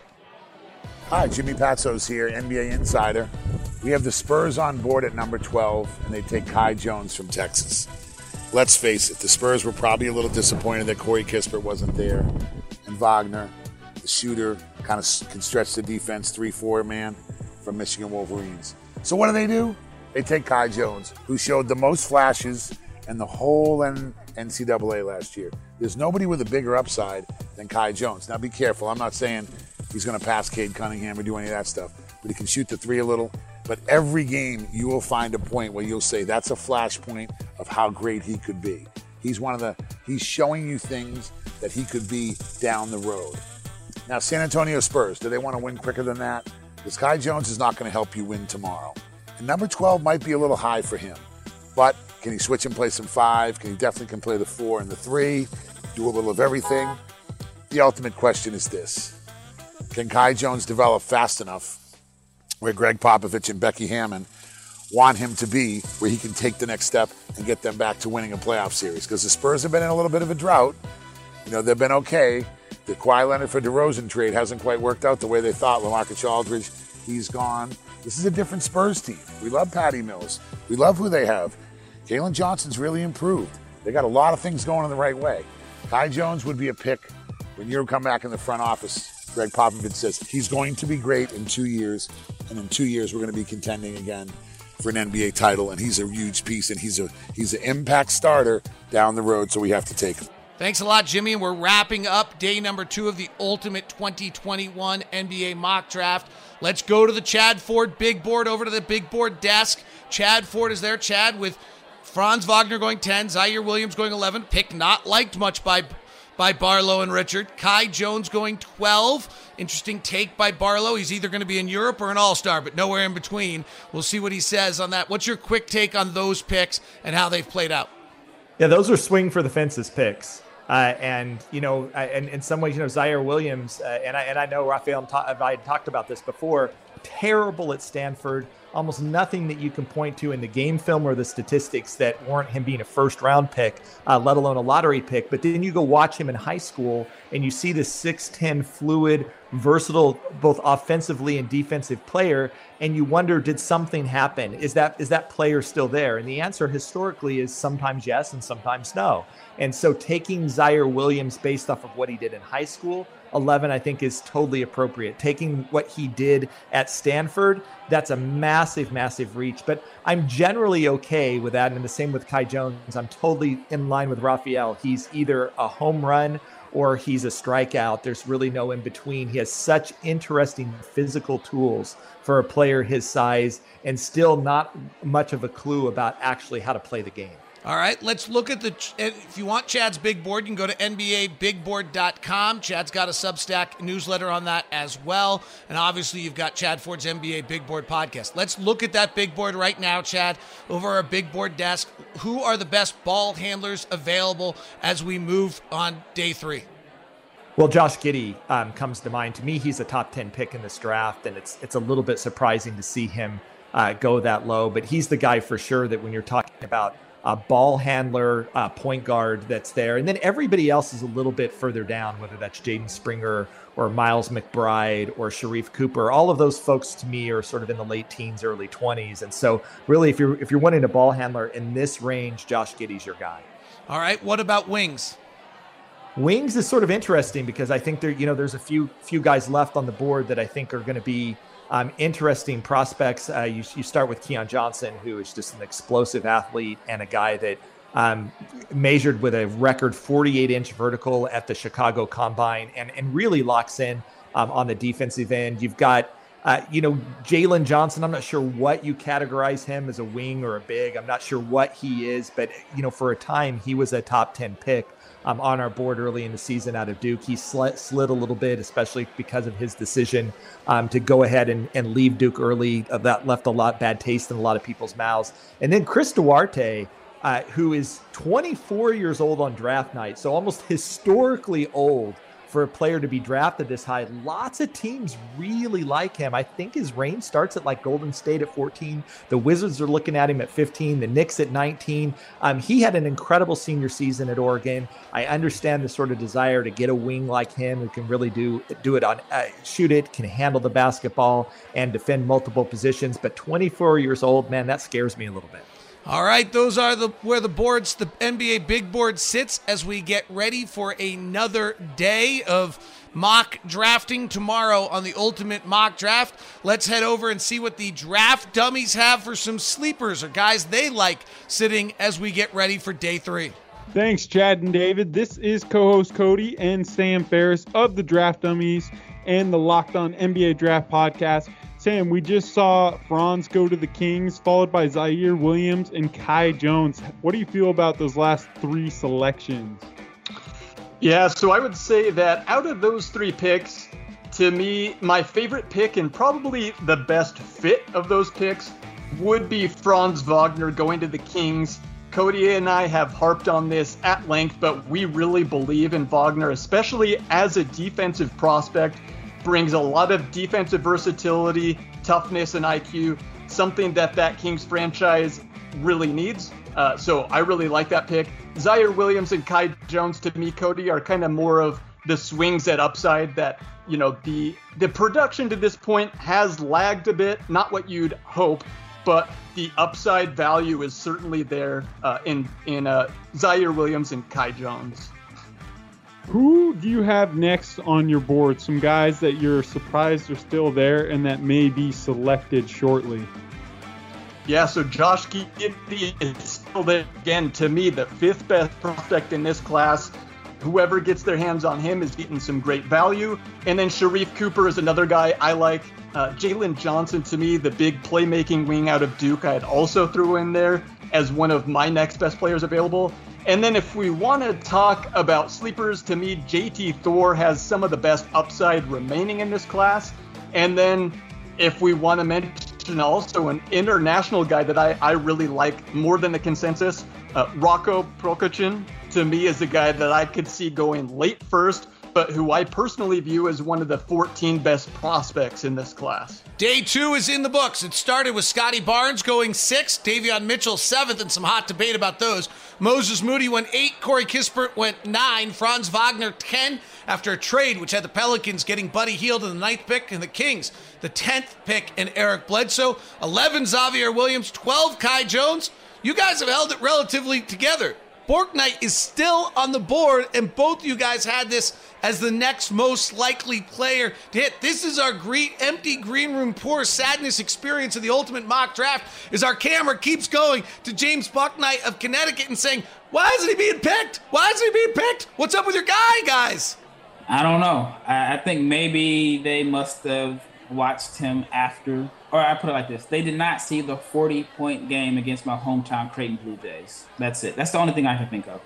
Hi, Jimmy Patsos here, N B A insider. We have the Spurs on board at number twelve, and they take Kai Jones from Texas. Let's face it, the Spurs were probably a little disappointed that Corey Kispert wasn't there. And Wagner, the shooter, kind of can stretch the defense, three four man from Michigan Wolverines. So what do they do? They take Kai Jones, who showed the most flashes in the whole N C double A last year. There's nobody with a bigger upside than Kai Jones. Now be careful, I'm not saying he's going to pass Cade Cunningham or do any of that stuff, but he can shoot the three a little. But every game, you will find a point where you'll say that's a flashpoint of how great he could be. He's one of the, he's showing you things that he could be down the road. Now, San Antonio Spurs, do they want to win quicker than that? Because Kai Jones is not going to help you win tomorrow. And number twelve might be a little high for him. But can he switch and play some five? Can he definitely can play the four and the three? Do a little of everything? The ultimate question is this. Can Kai Jones develop fast enough where Greg Popovich and Becky Hammond want him to be, where he can take the next step and get them back to winning a playoff series? Because the Spurs have been in a little bit of a drought. You know, they've been okay. The Kawhi Leonard for DeRozan trade hasn't quite worked out the way they thought. LaMarcus Aldridge, he's gone. This is a different Spurs team. We love Patty Mills. We love who they have. Jalen Johnson's really improved. They got a lot of things going in the right way. Kai Jones would be a pick when you come back in the front office. Greg Popovich says he's going to be great in two years, and in two years we're going to be contending again for an N B A title, and he's a huge piece, and he's a he's an impact starter down the road, so we have to take him. Thanks a lot, Jimmy, and we're wrapping up day number two of the Ultimate twenty twenty-one N B A Mock Draft. Let's go to the Chad Ford big board, over to the big board desk. Chad Ford is there, Chad, with Franz Wagner going ten, Zaire Williams going eleven, pick not liked much by by Barlow and Richard. Kai Jones going twelve. Interesting take by Barlow. He's either going to be in Europe or an all-star, but nowhere in between. We'll see what he says on that. What's your quick take on those picks and how they've played out? Yeah, those are swing for the fences picks. Uh, and, you know, and in some ways, you know, Zaire Williams, uh, and, I, and I know Raphael, I had talked about this before, terrible at Stanford. Almost nothing that you can point to in the game film or the statistics that warrant him being a first round pick, uh, let alone a lottery pick. But then you go watch him in high school and you see this six ten fluid, versatile, both offensively and defensive player. And you wonder, did something happen? Is that is that player still there? And the answer historically is sometimes yes and sometimes no. And so taking Zaire Williams based off of what he did in high school, eleven, I think is totally appropriate. Taking what he did at Stanford, that's a massive, massive reach. But I'm generally okay with that. And the same with Kai Jones. I'm totally in line with Raphael. He's either a home run or he's a strikeout. There's really no in between. He has such interesting physical tools for a player his size and still not much of a clue about actually how to play the game. All right, let's look at the, if you want Chad's big board, you can go to N B A big board dot com. Chad's got a Substack newsletter on that as well. And obviously you've got Chad Ford's N B A Big Board podcast. Let's look at that big board right now, Chad, over our big board desk. Who are the best ball handlers available as we move on day three? Well, Josh Giddey um, comes to mind. To me, he's a top ten pick in this draft, and it's it's a little bit surprising to see him uh, go that low. But he's the guy for sure that when you're talking about a ball handler, uh, point guard that's there. And then everybody else is a little bit further down, whether that's Jaden Springer or Miles McBride or Sharif Cooper. All of those folks to me are sort of in the late teens, early twenties. And so really, if you're, if you're wanting a ball handler in this range, Josh Giddey's your guy. All right. What about wings? Wings is sort of interesting because I think there, you know, there's a few, few guys left on the board that I think are going to be Um, interesting prospects. Uh, you, you start with Keon Johnson, who is just an explosive athlete and a guy that um, measured with a record forty-eight inch vertical at the Chicago Combine and, and really locks in um, on the defensive end. You've got, uh, you know, Jalen Johnson. I'm not sure what you categorize him as, a wing or a big. I'm not sure what he is, but, you know, for a time he was a top ten pick um, on our board early in the season out of Duke. He slid, slid a little bit, especially because of his decision um, to go ahead and, and leave Duke early. Uh, that left a lot bad taste in a lot of people's mouths. And then Chris Duarte, uh, who is twenty-four years old on draft night, so almost historically old for a player to be drafted this high. Lots of teams really like him. I think his range starts at like Golden State at fourteen. The Wizards are looking at him at fifteen. The Knicks at nineteen. Um, he had an incredible senior season at Oregon. I understand the sort of desire to get a wing like him who can really do do it on uh, shoot it, can handle the basketball, and defend multiple positions. But twenty-four years old, man, that scares me a little bit. All right, those are the where the boards, the N B A big board sits as we get ready for another day of mock drafting tomorrow on the Ultimate Mock Draft. Let's head over and see what the draft dummies have for some sleepers or guys they like sitting as we get ready for day three. Thanks, Chad and David. This is co-host Cody and Sam Ferris of the Draft Dummies and the Locked On N B A Draft Podcast. Sam, we just saw Franz go to the Kings, followed by Zaire Williams and Kai Jones. What do you feel about those last three selections? Yeah, so I would say that out of those three picks, to me, my favorite pick and probably the best fit of those picks would be Franz Wagner going to the Kings. Cody and I have harped on this at length, but we really believe in Wagner, especially as a defensive prospect. Brings a lot of defensive versatility, toughness, and I Q, something that that Kings franchise really needs. Uh, so I really like that pick. Zaire Williams and Kai Jones, to me, Cody, are kind of more of the swings at upside that, you know, the the production to this point has lagged a bit, not what you'd hope, but the upside value is certainly there uh, in, in uh, Zaire Williams and Kai Jones. Who do you have next on your board? Some guys that you're surprised are still there and that may be selected shortly. Yeah, so Josh Giddey is still there. Again, to me, the fifth best prospect in this class. Whoever gets their hands on him is getting some great value. And then Sharif Cooper is another guy I like. Uh, Jalen Johnson, to me, the big playmaking wing out of Duke, I'd also throw in there as one of my next best players available. And then if we want to talk about sleepers, to me, J T Thor has some of the best upside remaining in this class. And then if we want to mention also an international guy that I, I really like more than the consensus, uh, Rocco Prokochin, to me, is a guy that I could see going late first, but who I personally view as one of the fourteen best prospects in this class. Day two is in the books. It started with Scotty Barnes going sixth, Davion Mitchell seventh, and some hot debate about those. Moses Moody went eight, Corey Kispert went nine, Franz Wagner ten, after a trade which had the Pelicans getting Buddy Hield in the ninth pick and the Kings the tenth pick and Eric Bledsoe, eleven, Xavier Williams, twelve, Kai Jones. You guys have held it relatively together. Borknight is still on the board, and both of you guys had this as the next most likely player to hit. This is our green, empty green room, poor sadness experience of the Ultimate Mock Draft, as our camera keeps going to James Borknight of Connecticut and saying, why isn't he being picked? Why isn't he being picked? What's up with your guy, guys? I don't know. I, I think maybe they must have watched him after, or I put it like this. They did not see the forty-point game against my hometown Creighton Blue Jays. That's it. That's the only thing I can think of.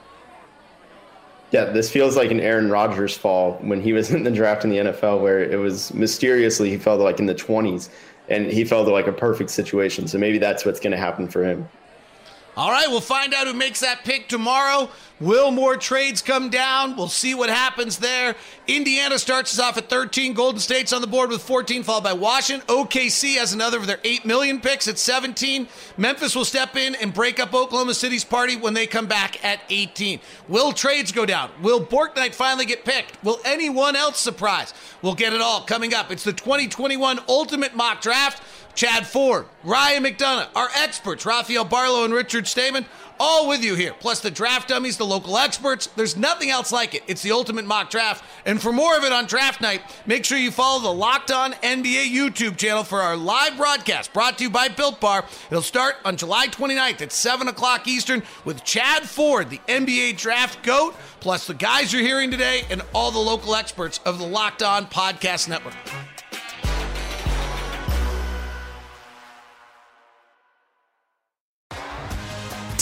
Yeah, this feels like an Aaron Rodgers fall when he was in the draft in the N F L, where it was mysteriously he fell to like in the twenties, and he fell to like a perfect situation. So maybe that's what's going to happen for him. All right, we'll find out who makes that pick tomorrow. Will more trades come down? We'll see what happens there. Indiana starts us off at thirteen. Golden State's on the board with fourteen, followed by Washington. O K C has another of their eight million picks at seventeen. Memphis will step in and break up Oklahoma City's party when they come back at eighteen. Will trades go down? Will Borknight finally get picked? Will anyone else surprise? We'll get it all coming up. It's the twenty twenty-one Ultimate Mock Draft. Chad Ford, Ryan McDonough, our experts, Rafael Barlow and Richard Stamen, all with you here. Plus the draft dummies, the local experts. There's nothing else like it. It's the Ultimate Mock Draft. And for more of it on draft night, make sure you follow the Locked On N B A YouTube channel for our live broadcast brought to you by Built Bar. It'll start on July twenty-ninth at seven o'clock Eastern with Chad Ford, the N B A draft GOAT, plus the guys you're hearing today and all the local experts of the Locked On Podcast Network.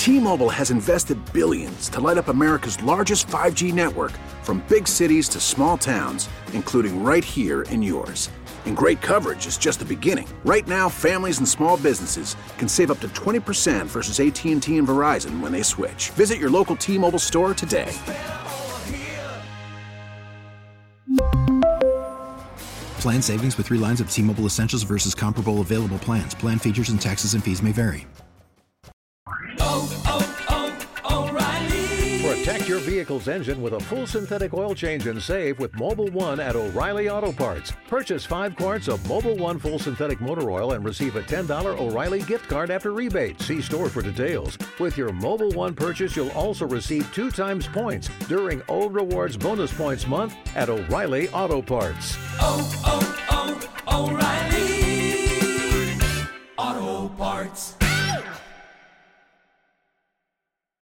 T-Mobile has invested billions to light up America's largest five G network, from big cities to small towns, including right here in yours. And great coverage is just the beginning. Right now, families and small businesses can save up to twenty percent versus A T and T and Verizon when they switch. Visit your local T-Mobile store today. Plan savings with three lines of T-Mobile Essentials versus comparable available plans. Plan features and taxes and fees may vary. Protect your vehicle's engine with a full synthetic oil change and save with Mobil one at O'Reilly Auto Parts. Purchase five quarts of Mobil one full synthetic motor oil and receive a ten dollars O'Reilly gift card after rebate. See store for details. With your Mobil one purchase, you'll also receive two times points during O Rewards Bonus Points Month at O'Reilly Auto Parts. Oh, oh, oh, O'Reilly Auto Parts.